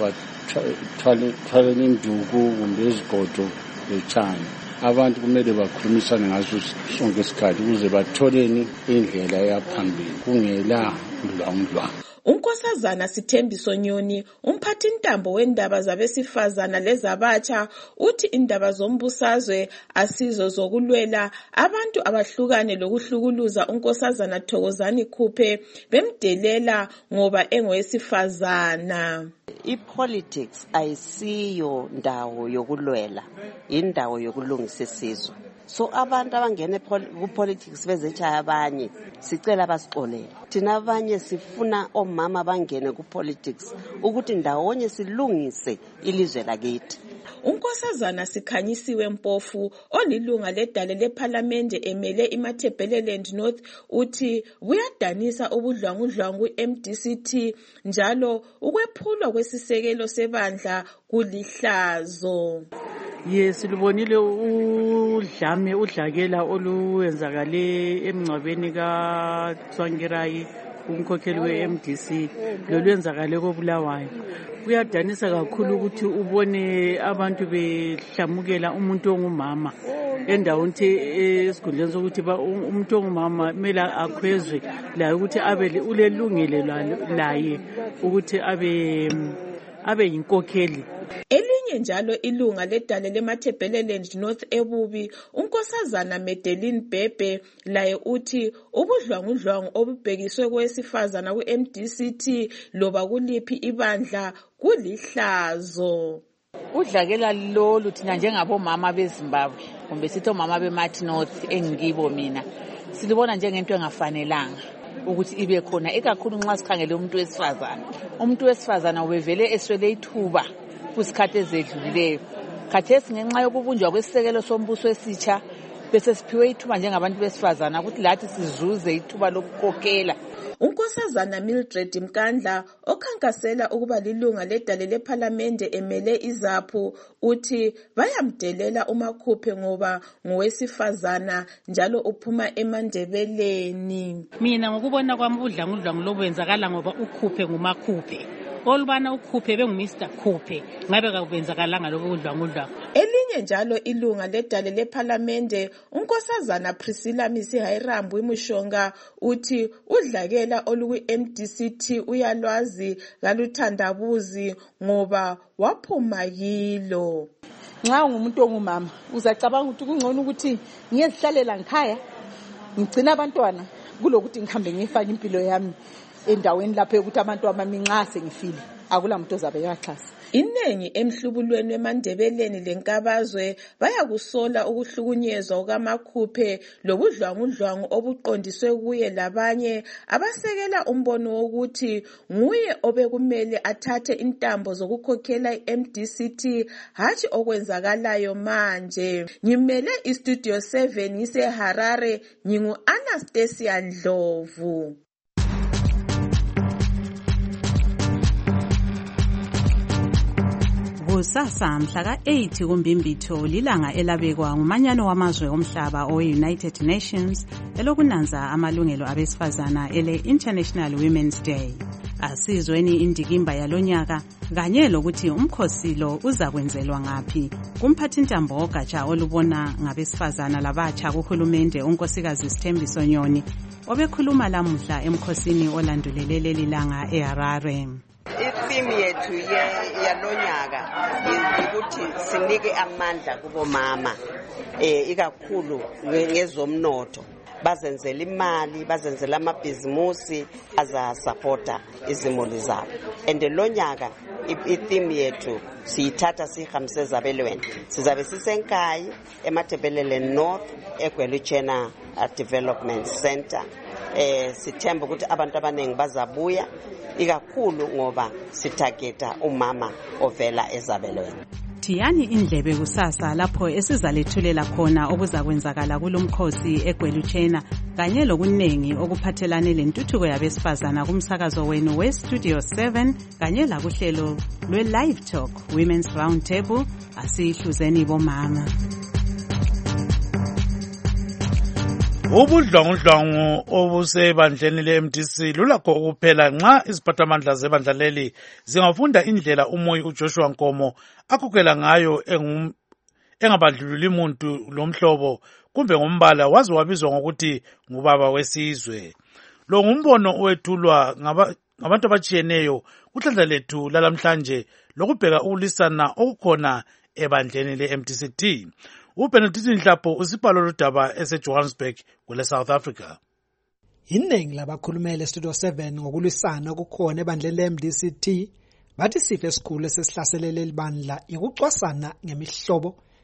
bathwale induku kumbe izigodo betshane. Abantu kumele bakhulumisane ngaso sonke isikhathi ukuze batholeni indlela yaphambili kungela udlwangudlwangu. Unkosazana Sithembiso Nyoni, umphathintambo wendaba zabesifazana lezabatsha, uthi indaba zombusazwe asizo zokulwela abantu abahlukane lokuhlukuluza unkosazana Thokozani Khupe bemdelela ngoba engowesifazana. I-politics ayisiyo ndawo yokulwela, indawo yokulungisa isizwe. So abantu abangene ku-politics bezechaya abanye sicela basixolele. Thina abanye sifuna omama bangene ku-politics ukuthi ndawonye silungise ilizwe lakithi. uNkosazana Sikhanyisiwe Mpofu olilunga ledale lephalamende emele iMatabeleland North uthi buyadanisa ubudlwangudlwangu MDCT njalo ukwephulwa kwesisekelo sebandla kulihlazo. Yes, libonile udlakela oluwenzakale emngcwabeni kaTsvangirai umkhokheli we-MDC lolwenzakale koBulawayo. Kuyadanisa kakhulu ukuthi ubone abantu behlamukela umuntu ongumama endaweni esikhundleni sokuthi umuntu ongumama kumele akhwezwe laye ukuthi abe ulelungelo laye ukuthi abe yinkokheli. Elinye njalo ilunga ledale leMatabeleland North ebubi uNkosazana Medeline Bhebhe laye uthi ubudlwangudlwangu obubhekiswe kowesifazana ku-MDCT loba kuliphi ibandla kulihlazo. Udlakela lolu thina njengabomama beZimbabwe kumbe sithi omama beMathi North engikibo mina silibona njengento engafanelanga ukuthi ibe khona ikakhulu nxa sikhangele umuntu wesifazana ubevele eswele ithuba kusikhathi ezedlulileyo. Khathesi ngenxa yokubunjwa kwesisekelo sombuso esitsha bese siphiwe ithuba njengabantu besifazana ukuthi lathi sizuze ithuba lokukhokhela. uNkosazana Mildred Mkandla okhankasela ukuba lilunga ledale lephalamende emele iZAPHU uthi bayamdelela uMakhuphe ngoba ngowesifazana njalo uphuma eMandebeleni. Mina ngokubona kwami udlangudlangu lobenzakala ngoba uKhuphe nguMakhuphe. Olubana uKhuphe benguMr Khuphe ngabe kakubenzakalanga lokho kudlangudlangu. Elinye njalo ilunga ledale lephalamende uNkosazana Priscilla Misihayirambhu imushonga uthi udlakela oluku-MDCT uyalwazi kaluthandabuzi ngoba waphuma yilo. Nxa ungumuntu ongumama uzacabanga ukuthi kungcono ukuthi ngiyezihlalela ngikhaya ngigcina abantwana kulokuthi ngihambe ngifake impilo yami endaweni lapho ukuthi abantu abaminxa sengifile akula muntu ozabe yaxhasa. Inengi emhlubulweni weMandebeleni lenkabazwe bayakusola ukuhlukunyezwa kukaMakhuphe lobudlwangudlwangu obuqondiswe kuye labanye abasekela umbono wokuthi nguye obekumele athathe intambo zokukhokhela iMDCT hatshi okwenzakalayo manje. Ngimele iStudio 7 ngiseHarare ngingu-Anastasia Ndlovu. Kusasa mhla ka-8 kuMbimbitho lilanga elabekwa ngumanyano wamazwe omhlaba owe-United Nations elokunanza amalungelo abesifazana ele-International Women's Day. Asizweni indikimba yalonyaka kanye lokuthi umkhosi lo uzakwenzelwa ngaphi. Kumphathintambo wogatsha olubona ngabesifazana labatsha kuhulumende unkosikazi Sithembiso Nyoni obekhuluma lamuhla emkhosini olandulele leli langa eHarare. Itheme yethu yalonyaka ukuthi sinike amandla kubomama ikakhulu ngezomnotho bazenzela imali bazenzela amabhizimusi azasupporta izimuli zabo. And lonyaka itheme yethu siyithatha sihambise ezabelweni sizabe sisenkayi eMatabeleland North eGweluchena Development Center. Sithemba ukuthi abantu abaningi bazabuya ikakhulu ngoba sithageta umama ovela ezabelweni. Thiyani indlebe kusasa lapho esizalethulela khona okuzakwenzakala kulomkhosi eGweluchena kanye lokunengi okuphathelane lentuthuko yabesifazana kumsakazo wenu weStudio 7 kanye lakuhlelo lwe-Live Talk Women's Roundtable. Asihluzeni bomama. Ubudlwangudlwangu obusebandleni le-MDC lulakho ukuphela nxa iziphathamandla zebandla leli zingafunda indlela uMoyi uJoshua Nkomo akhokhela ngayo engabandlululi muntu lomhlobo kumbe ngombala waze wabizwa ngokuthi ngubaba wesizwe. Lo ngumbono owethulwa ngabantu abatshiyeneyo kuhlandla lethu lalamhlanje lokubheka ukulisana okukhona ebandleni le-MDCT. uBenedict Nhlapho usibhalo lodaba eseJohannesburg kwele-South Africa. Iningi labakhulumele eStudio 7 ngokulwisana okukhona ebandleni le-MDCT bathi isifo esikhulu esesihlaselele libandla ikucwasana ngemihlobo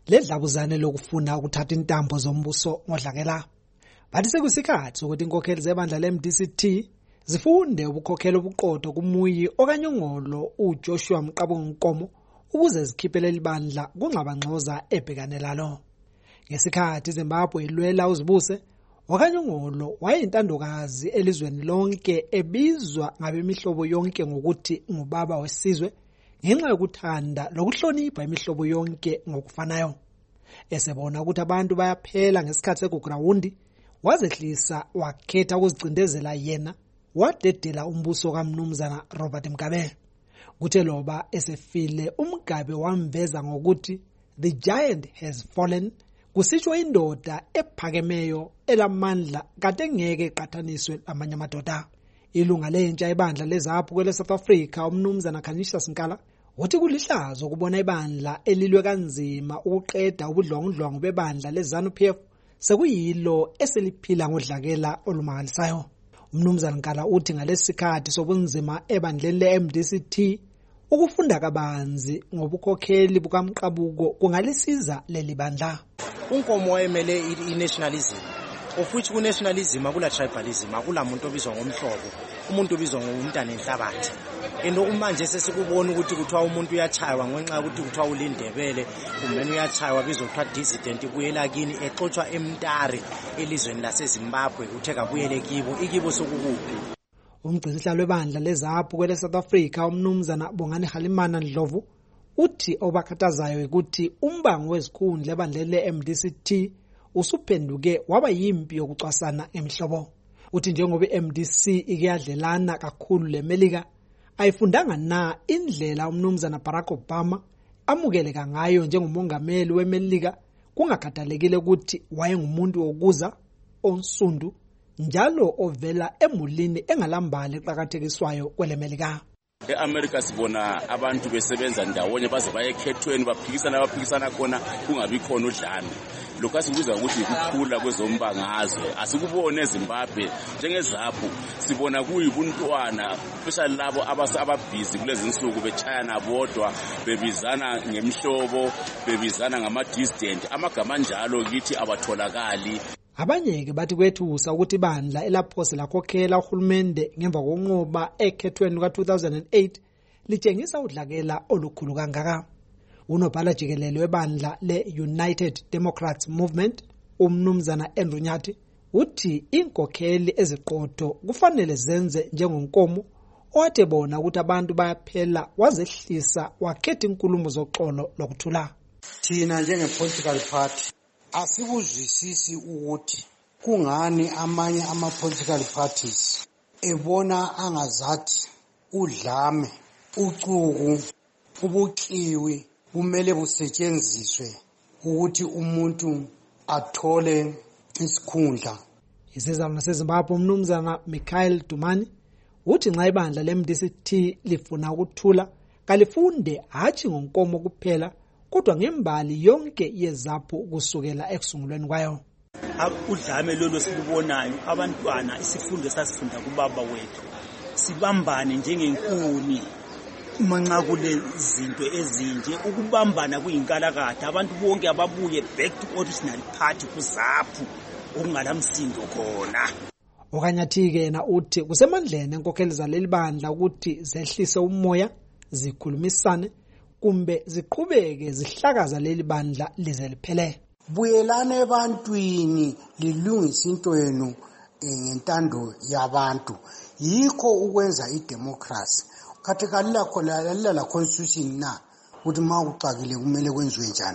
ledlabuzane lokufuna ukuthatha intambo zombuso ngodlakela. Bathi sekusikhathi ukuthi inkokheli zebandla le-MDC-T zifunde ubukhokheli obuqotho kumuyi okanye ungolo uJoshua Mqabongo ukuze zikhiphe leli bandla kungxabangxoza ebhekane lalo. Ngesikhathi iZimbabwe ilwela uzibuse, okanye ungolo wayeyintandokazi elizweni lonke ebizwa ngabemihlobo yonke ngokuthi ngubaba wesizwe ngenxa yokuthanda lokuhlonipha imihlobo yonke ngokufanayo. Esebona ukuthi abantu bayaphela ngesikhathi segugrawundi, wazehlisa wakhetha ukuzicindezela yena, wadedela umbuso kaMnumzana Robert Mugabe. Kuthe loba esefile uMugabe wamveza ngokuthi the giant has fallen, kusitsho indoda ephakemeyo elamandla kade ngeke iqathaniswe amanye amadoda. Ilunga lentsha ibandla leZAPU kwele South Africa uMnumzana Canisius Nkala uthi kulihlazo ukubona ibandla elilwe kanzima ukuqeda ubudlwangudlwangu bebandla leZANU-PF sekuyilo eseliphila ngodlakela olumangalisayo. Umnumzana Nkala uthi ngalesikhathi sobunzima ebandleni le-MDC-T ukufunda kabanzi ngobukhokheli bukaMqabuko kungalisiza leli bandla. Unkomo wayemele i-nationalism, of which ku-nationalism akula tribalism, akula muntu obizwa ngomhlobo, umuntu obizwa ngomntana enhlabathi. Manje sesikubona ukuthi kuthiwa umuntu uyachaywa ngenxa yokuthi kuthiwa ulindebele, kumbe uyachaywa bizwa kuthiwa dissident ibuyela kini exoxwa eMtare elizweni laseZimbabwe uthe kabuyele ikibo sokukuphi. Umgcinisihlalo webandla leZAPU kwele South Africa uMnumzana Bongani Halimana Ndlovu uthi obakhathazayo ukuthi umbango wezikhundla ebandleni le-MDC-T usuphenduke waba yimpi yokucwasana emihlobo. Uthi njengoba i-MDC ikuyadlelana kakhulu leMelika, ayifundanga na indlela uMnumzana Barack Obama amukeleka ngayo njengomongameli weMelika, kungakhathalekile ukuthi wayengumuntu wokuza onsundu njalo ovela emulini engalambali eqhakathekiswayo kweleMelika. E-America sibona abantu besebenza ndawonye baze bayekhethweni baphikisana khona kungabi khona udlame. Lokho asikubiza ukuthi ukukhula kwezombangazwe asikubone eZimbabwe njengeZAPU sibona kuyibuntwana especially labo ababhizi kulezi insuku bechayana bodwa bebizana ngemhlobo bebizana ngama-dissident amagama njalo kithi abatholakali. Abanye-ke bathi kwethusa ukuthi ibandla elaphose lakhokhela uhulumende ngemva konqoba ekhethweni ka-2008 litshengisa udlakela olukhulu kangaka. Unobhala jikelele webandla le-United Democrats Movement uMnumzana Andrew Nyathi uthi inkokheli eziqotho kufanele zenze njengonkomo owathi bona ukuthi abantu bayaphela wazehlisa wakhetha inkulumo zoxolo lokuthula. Thina njenge-political party asikuzwisisi ukuthi kungani amanye ama-political parties ebona angazathi udlame, ucuku, ubukiwi kumele busetshenziswe ukuthi umuntu athole isikhundla. Isizalwane seZimbabwe uMnumzana Michael Dumani uthi nxa ibandla le-MDC-T lifuna ukuthula kalifunde hatshi ngonkomo kuphela kodwa ngembali yonke yeZAPU kusukela ekusungulweni kwayo. Udlame lolo sikubonayo abantwana isifundo sasifunda kubaba wethu sibambane njengenkuni manxa kule zinto ezinje ukubambana kuyinkalakatha abantu bonke ababuye back to original party kuZAPU okungalamsindo khona. Okanyathi-ke yena uthi kusemandleni enkokheli zaleli bandla ukuthi zehlise umoya zikhulumisane kumbe ziqhubeke zihlakaza leli bandla lize liphele. Buyelane ebantwini lilungisa into yenu ngentando yabantu, yikho ukwenza idemocracy. Khathi kalila khona la constitution na ukuthi mawuxakile kumele kwenziwe njani.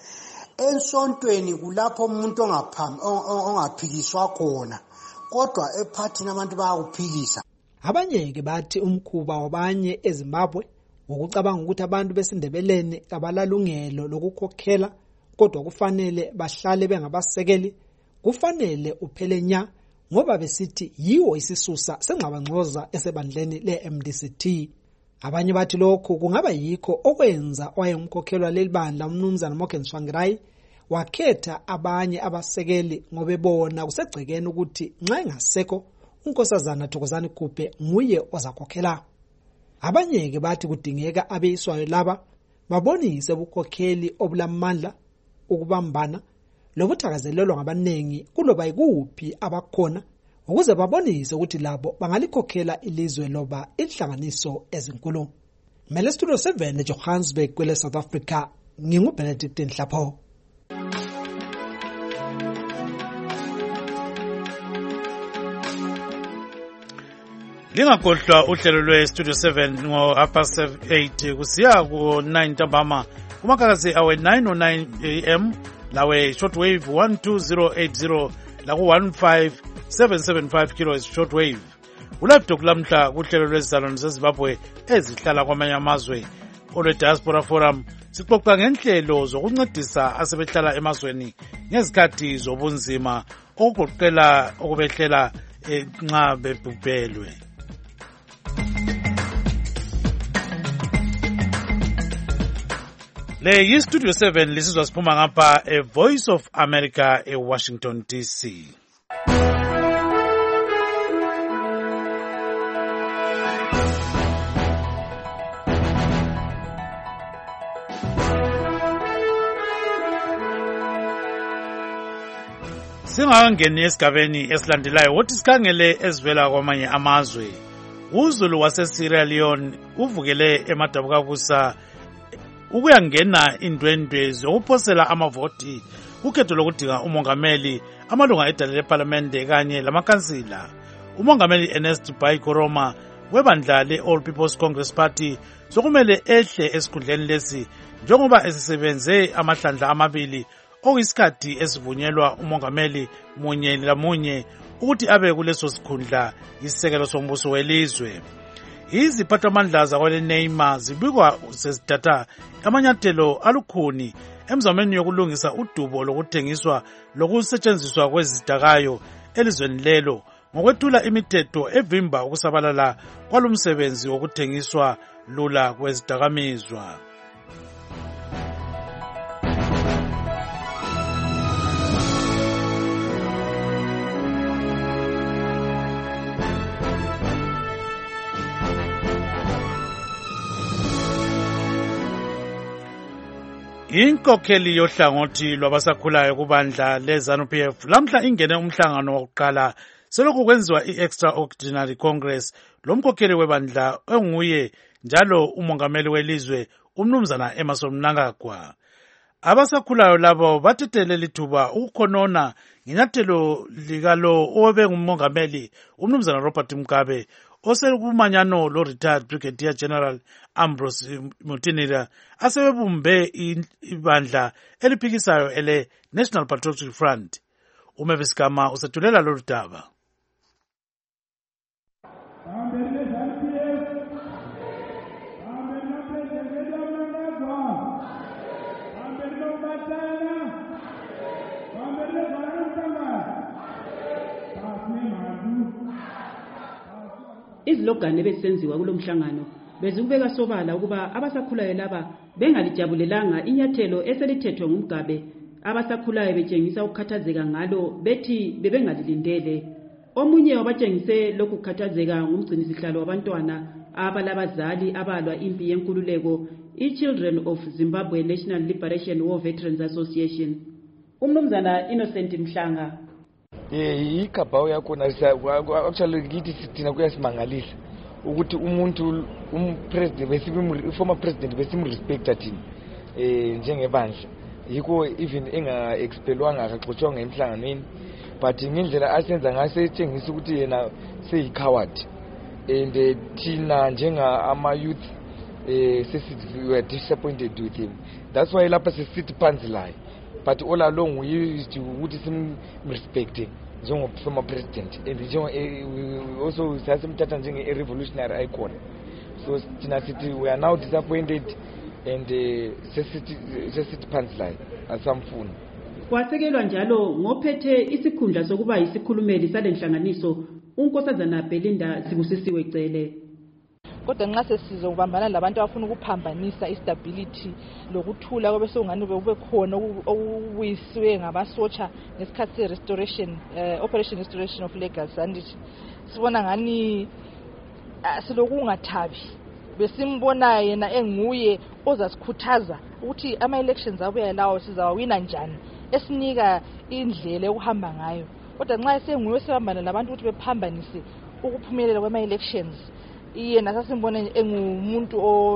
Ensontweni kulapho umuntu ongaphikiswa khona, kodwa ephathini abantu bayakuphikisa. Abanye-ke bathi umkhuba wabanye eZimbabwe ukucabanga ukuthi abantu besindebeleni abalalungelo lokukhokhela kodwa kufanele bahlale bengabasekeli kufanele uphele nya ngoba besithi yiwo isisusa sengxabangxoza esebandleni le-MDC-T. Abanye bathi lokho kungaba yikho okwenza owayengumkhokhelwa leli bandla uMnumzana Morgan Tsvangirai wakhetha abanye abasekeli ngoba ebona kusegcekeni ukuthi nxa engasekho unkosazana Thokozani Kupe nguye ozakhokhela. Abanye-ke bathi kudingeka abeyiswayo laba babonise ubukhokheli obulamandla ukubambana lokuthakazelelwa ngabaningi kuloba ikuphi abakhona ukuze babonise ukuthi labo bangalikhokhela ilizwe loba inhlanganiso ezinkulu. Mele Studio 7 eJohannesburg kwele South Africa, nginguBenedict Nhlapho. Lingakhohlwa uhlelo lwe-Studio 7 ngo-8 kusiya ku-9 ntambama kumakhathi awe 9:09 am lawe shortwave 12080 laku-15775 kilohertz shortwave. Ulive talk lamhla kuhlelo lwezizalwane zeZimbabwe ezihlala kwamanye amazwe olwe-Diaspora Forum. Sixoxa ngenhlelo zokuncedisa asebehlala emazweni ngezikhathi zobunzima okugoqela okubehlela nxa bebhubhelwe. Le yi-Studio 7 lisizwa siphuma ngapha Voice of America eWashington DC. Singakangeni esigabeni esilandelayo wothi sikhangele ezivela kwamanye amazwe. UZulu wase-Sierra Leone uvukele emadabukakusa ukuyangena indwendwe zokuphosela amavoti ukhetho lokudinga umongameli, amalunga edale leParlamente kanye lamakhansila. Umongameli Ernest Bai Koroma webandla le-All People's Congress Party sokumele ehle esikhundleni lesi njengoba esisebenze amahlandla amabili okuyisikhathi esivunyelwa umongameli munye lamunye ukuthi abe kuleso sikhundla isisekelo sombuso welizwe. Iziphathamandla zakwele Neymar zibikwa sezidatha amanyathelo alukhuni emzameni yokulungisa udubo lokuthengiswa lokusetshenziswa kwezidakayo elizweni lelo ngokwethula imithetho evimba ukusabalala kwalumsebenzi wokuthengiswa lula kwezidakamizwa. Inkokheli yohlangothi lwabasakhulayo kubandla leZANU-PF lamhla ingene umhlangano wokuqala selokhu kwenziwa i-Extraordinary Congress lomkhokheli webandla enguye njalo umongameli welizwe umnumzana Emmerson Mnangagwa. Abasakhulayo labo bathethe lithuba ukukhonona ngenyathelo likalo obe ngumongameli umnumzana Robert Mugabe osekumanyano lo-retired Brigadier General Ambrose Mutinira asebebumbe ibandla eliphikisayo ele-National Patriotic Front. Umeviskama usethulela lolu daba. Izilogane besenziwa kulomhlangano bezikubeka sobala ukuba abasakhulayo laba bengalijabulelanga inyathelo eselithethwe nguMgabe. Abasakhulayo betshengisa ukukhathazeka ngalo bethi bebengalilindele. Omunye wabatshengise lokhu kukhathazeka ngumgcinisihlalo wabantwana abalabazali abalwa impi yenkululeko i-Children of Zimbabwe National Liberation War Veterans Association. Umnumzana Innocent Mhlanga ikhabhawu yakhona actually ngithi sithina kuyasimangalisa ukuthi umuntu umpresident former president besimrespecta thina njengebandla yiko even enga-expelwanga akaxotshwanga emhlanganweni but ngendlela asenza ngayo setshengisa ukuthi yena seyi-coward and thina njengama-youth we were disappointed with him. That's why lapha sesithi phansi layo, but all along we used to ukuthi simrespecte njengo-former president and we also sasimthatha njenge-revolutionary icon. So thina sithi we are now disappointed and sesithi phansi layo asamfuni. Kwasekelwa njalo ngophethe isikhundla sokuba yisikhulumeli salenhlanganiso unkosazana Belinda Sibusisiwe Cele. Kodwa nxa sesizobambana labantu abafuna ukuphambanisa istability lokuthula kwabe songani kube khona okubuyisiwe ngabasotsha ngesikhathi se-restoration operation restoration of legacy and sibona ngani silokungathabi besimbona yena enguye ozasikhuthaza ukuthi ama-elections abuya lawo sizawawina njani, esinika indlela yokuhamba ngayo. Kodwa nxa esenguye sebambana labantu ukuthi bephambanise ukuphumelela kwema-elections, yena sasimbona engumuntu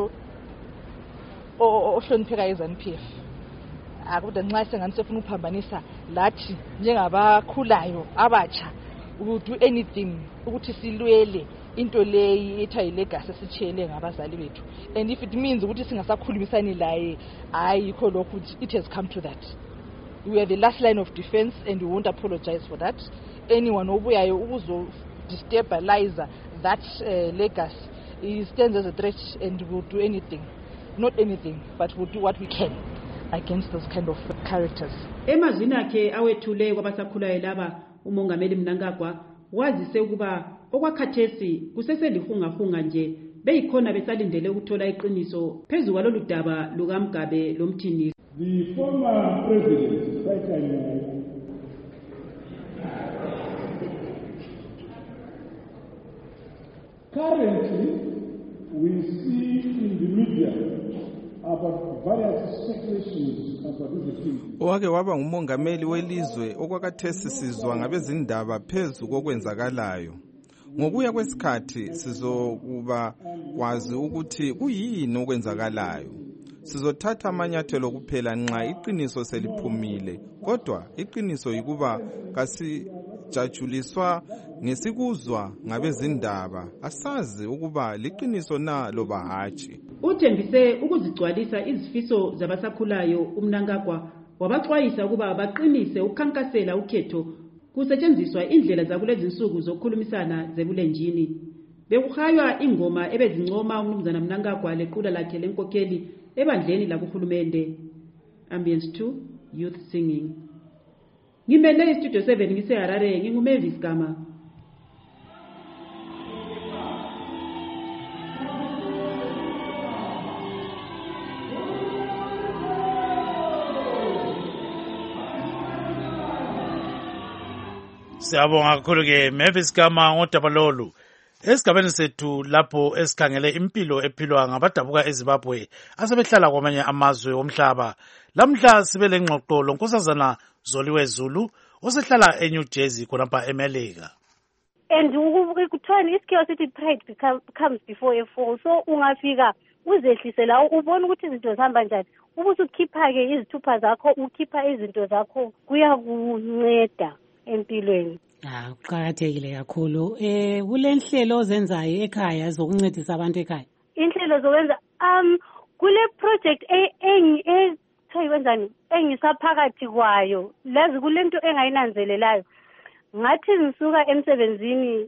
ohlonipheka eZANU-PF. Kodwa nxa esengani sefuna ukuphambanisa lathi njengabakhulayo abatsha, we do anything ukuthi silwele into leyi ethiwa yilegacy esitshiyele ngabazali bethu. And if it means ukuthi singasakhulumisani laye, ayikho lokhu, it has come to that. We are the last line of defense and we won't apologize for that. Anyone obuyayo ukuzo destabilize that legacy, he stands as a threat and will do anything, not anything, but will do what we can against those kind of characters. Emazwini akhe awethule kwabasakhulayo laba, uMongameli Mnangagwa wazise ukuba okwakhathesi kuseselihungahunga nje beyikhona besalindele ukuthola iqiniso phezu kwalolu daba lukaMgabe lomthini. The former president, currently we see in the media about various speculations about this thing. Owake waba ngumongameli welizwe okwakhathesi sizwa ngabezindaba phezu kokwenzakalayo. Ngokuya kwesikhathi sizokuba kwazi ukuthi kuyini okwenzakalayo. Sizothatha amanyathelo kuphela nxa iqiniso seliphumile, kodwa iqiniso yikuba kasijatshuliswa ngesikuzwa ngabezindaba, asazi ukuba liqiniso na loba hatshi. Uthembise ukuzigcwalisa izifiso zabasakhulayo uMnangagwa wabaxwayisa ukuba baqinise ukukhankasela ukhetho kusetshenziswa indlela zakulezi insuku zokukhulumisana zebulenjini. Bekuhaywa ingoma ebezincoma uMnumzana Mnangagwa lequla lakhe lenkokheli ebandleni lakuhulumende. Ambience 2 Youth Singing. Ngimele istudio 7 ngiseHarare, nginguMavis Gama. Siyabonga kakhulu ke Mavis Gama ngodaba lolu. Esigabeni sethu lapho esikhangele impilo ephilwa ngabadabuka eZimbabwe asebehlala kwamanye amazwe omhlaba. Lamhla sibe lengxoxo lonkosazana Zoliwe Zulu osehlala eNew Jersey khonapha eMelika. And ukuthiwa isikhiwa sithi pride comes before a fall. So ungafika uzehlise la ubona ukuthi izinto zihamba njani. Ubusukhipha ke izithupha zakho, ukhipha izinto zakho, kuyakunceda empilweni. Kuqakathekile kakhulu. Kulenhlelo ozenzayo ekhaya zokuncedisa abantu ekhaya. Inhlelo zokwenza kule project wenzani engisaphakathi kwayo. Lazi kulento engayinanzelelayo. Ngathi ngisuka emsebenzini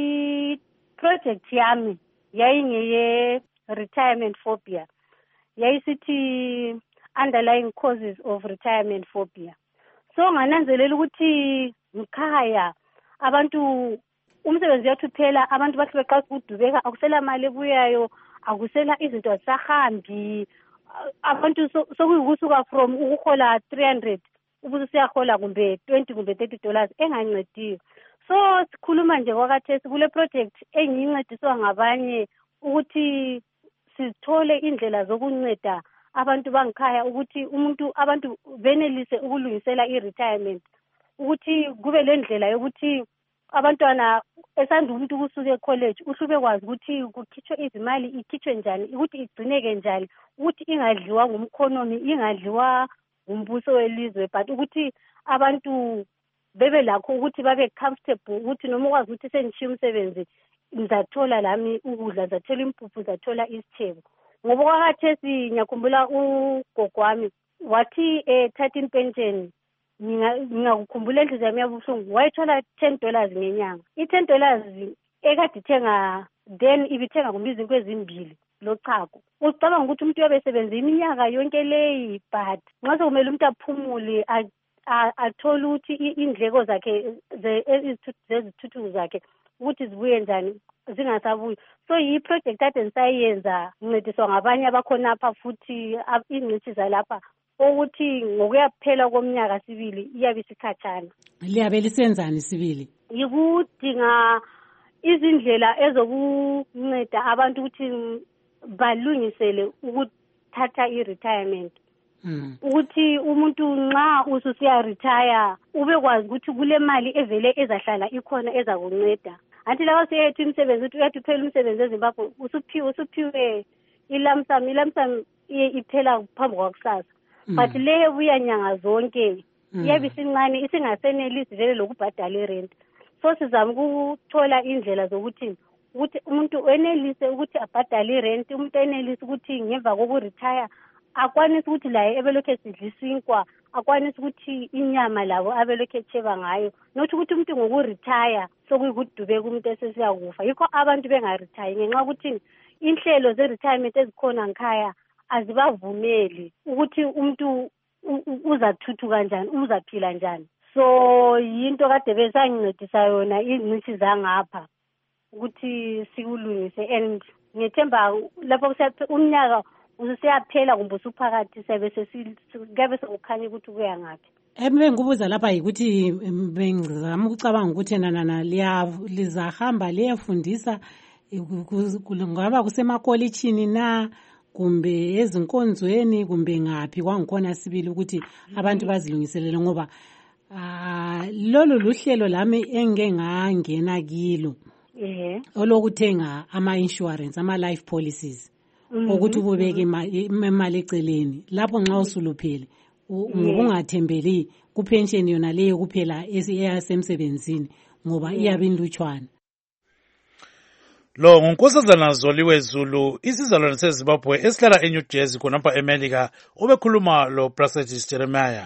project yami yayingeye retirement phobia. Yayisithi underlying causes of retirement phobia. So ngananzelela ukuthi ngikhaya abantu umsebenzi yethu phela abantu bathi beqala ukudubeka akusela mali ebuyayo akusela izinto azisahambi abantu sokuyikusuka from ukuhola 300 ubuze siyahola kumbe 20 kumbe $30 engancediyo. So sikhuluma nje kwakhathesi kule project engincediswa ngabanye ukuthi sithole indlela zokunceda abantu bangikhaya ukuthi abantu benelise ukulungisela i-retirement, ukuthi kube le ndlela yokuthi abantwana esanda umuntu kusuka ecollege uhlube kwazi ukuthi kukhitshwe izimali ikhitshwe njani, ukuthi igcineke njani, ukuthi ingadliwa ngumkhonomi, ingadliwa ngumbuso welizwe, but ukuthi abantu bebe lakho ukuthi babe comfortable ukuthi noma ukwazi ukuthi sengishiya umsebenzi ngizathola lami ukudla, ngizathola impuphu, ngizathola isithebo. Ngoba kwakhathesi ngiyakhumbula ugogo wami wathi thatha impensheni, ngingakukhumbula enhliziyo yami yabuhlungu, wayethola $10 ngenyanga. I-$10 ekade ithenga then ibithenga kumbe izinto ezimbili lochago. Ucabanga ukuthi umuntu uyabesebenza iminyaka yonke leyi, but nxa sokumele umuntu aphumule athole ukuthi indleko zakhe zezithuthu zakhe ukuthi zibuye njani zingasabuyi. So yi-project kade ngisayenza ngincediswa ngabanye abakhonapha futhi ingcithi zalapha ukuthi ngokuyaphela komnyaka sibili iyabe isikhatshana. Liyabe lisenzani sibili? Yikudinga izindlela ezokunceda abantu ukuthi balungisele ukuthatha i-retirement. ukuthi umuntu nxa ususiya retire ubekwazi ukuthi kule mali evele ezahlala ikhona ezakunceda. Anti laba siyethu imisebenzi ukuthi uyathupela umsebenzi eZimbabwe usuphiwe ilamsam iphela phambi kwakusasa. But le buya nyanga zonke iyabe isincane isingasenelisi vele lokubhadala irent. So sizama ukuthola indlela zokuthi umuntu enelise ukuthi abhadale irent, umuntu enelise ukuthi ngemva kokuretire akwanise ukuthi laye ebelokhe sidla isinkwa, akwanise ukuthi inyama labo abelokhe etsheba ngayo, not ukuthi umuntu ngokuretire sokuyikudube kumuntu esesiyakufa. Yikho abantu bengaretire ngenxa ukuthi inhlelo ze-retirement ezikhona ngikhaya azibavumeli ukuthi umuntu uzathuthu kanjani, uzaphila njani. So yinto kade besangincedisa yona ingcitshi zangapha ukuthi sikulungise, and ngethemba lapho umnyaka ususiyaphela kumbe usuphakathi kuyabe sekukhanya ukuthi kuya ngaphi. Bengibuza lapha yikuthi bengizama ukucabanga ukuthi nana lizahamba liyafundisa ngaba kusemakolitshini na kumbe ezinkonzweni kumbe ngaphi kwangikhona sibili ukuthi abantu bazilungiselele, ngoba lolu luhlelo lami engeke ngangena kilo olokuthenga ama-insurance, ama-life policies ukuthi ubeke imali eceleni lapho nxa usuluphele ngokungathembeli kupension yona leyo kuphela eyasemsebenzini ngoba iyabe inlutshwana. Lo ngunkosazana Zoliwe Zulu, isizalwane seZimbabwe esihlala eNew Jersey khonapha eMelika, obekhuluma lo Brasitis Jeremiah.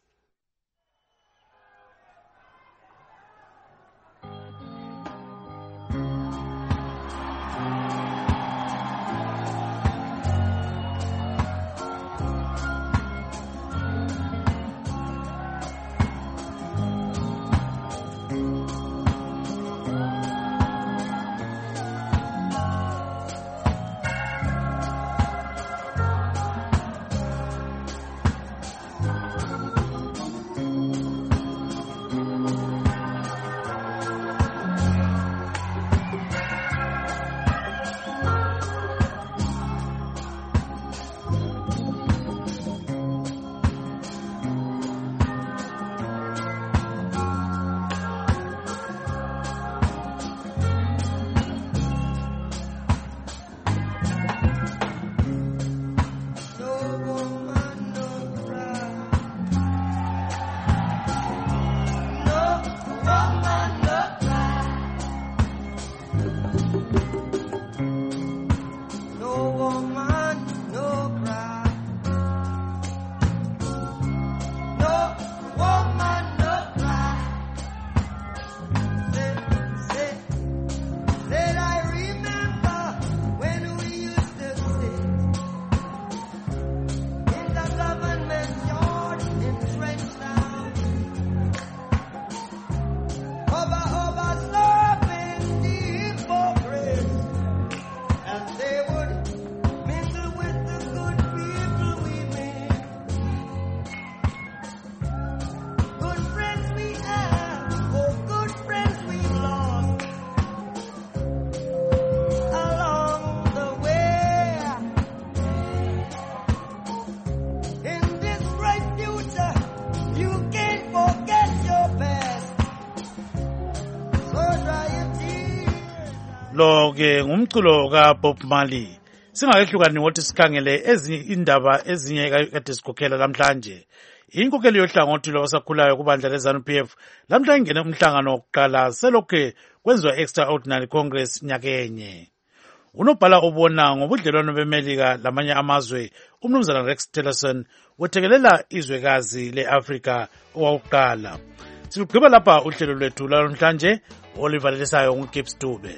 Lo ke ngumculo kaBob Marley. Singakehlukani ngokuthi sikhangele ezinye indaba ezinye kade sikhokhela namhlanje. Inkokheli yohlangothi lwabasakhulayo kubandla leZANU-PF lamhla ingene umhlangano wokuqala selokhe kwenziwa extraordinary congress nyakenye. Unobhala obona ngobudlelwano beMelika lamanye amazwe umnumzana Rex Tillerson wethekelela izwekazi leAfrika owakuqala. Sigqiba lapha uhlelo lwethu namhlanje olivalisayo nguGibbs Dube.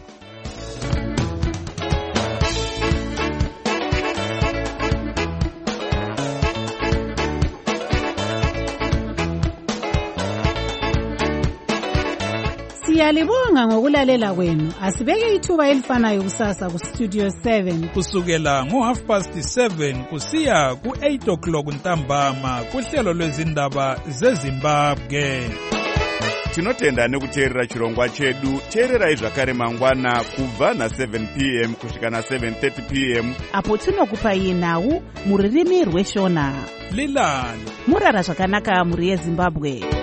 Siyalibonga ngokulalela kwenu. Asibeke ithuba elifanayo kusasa ku Studio 7 kusukela ngo7:30 kusiya ku8 o'clock ntambama kuhlelo lwezindaba zeZimbabwe. tinotenda nekuteerera chirongwa chedu. Teererai zvakare mangwana kubva na7 p.m. kusvika na7:30 p.m. apo tinokupai nhau mururimi rweshona. Lilani murara zvakanaka muri yeZimbabwe.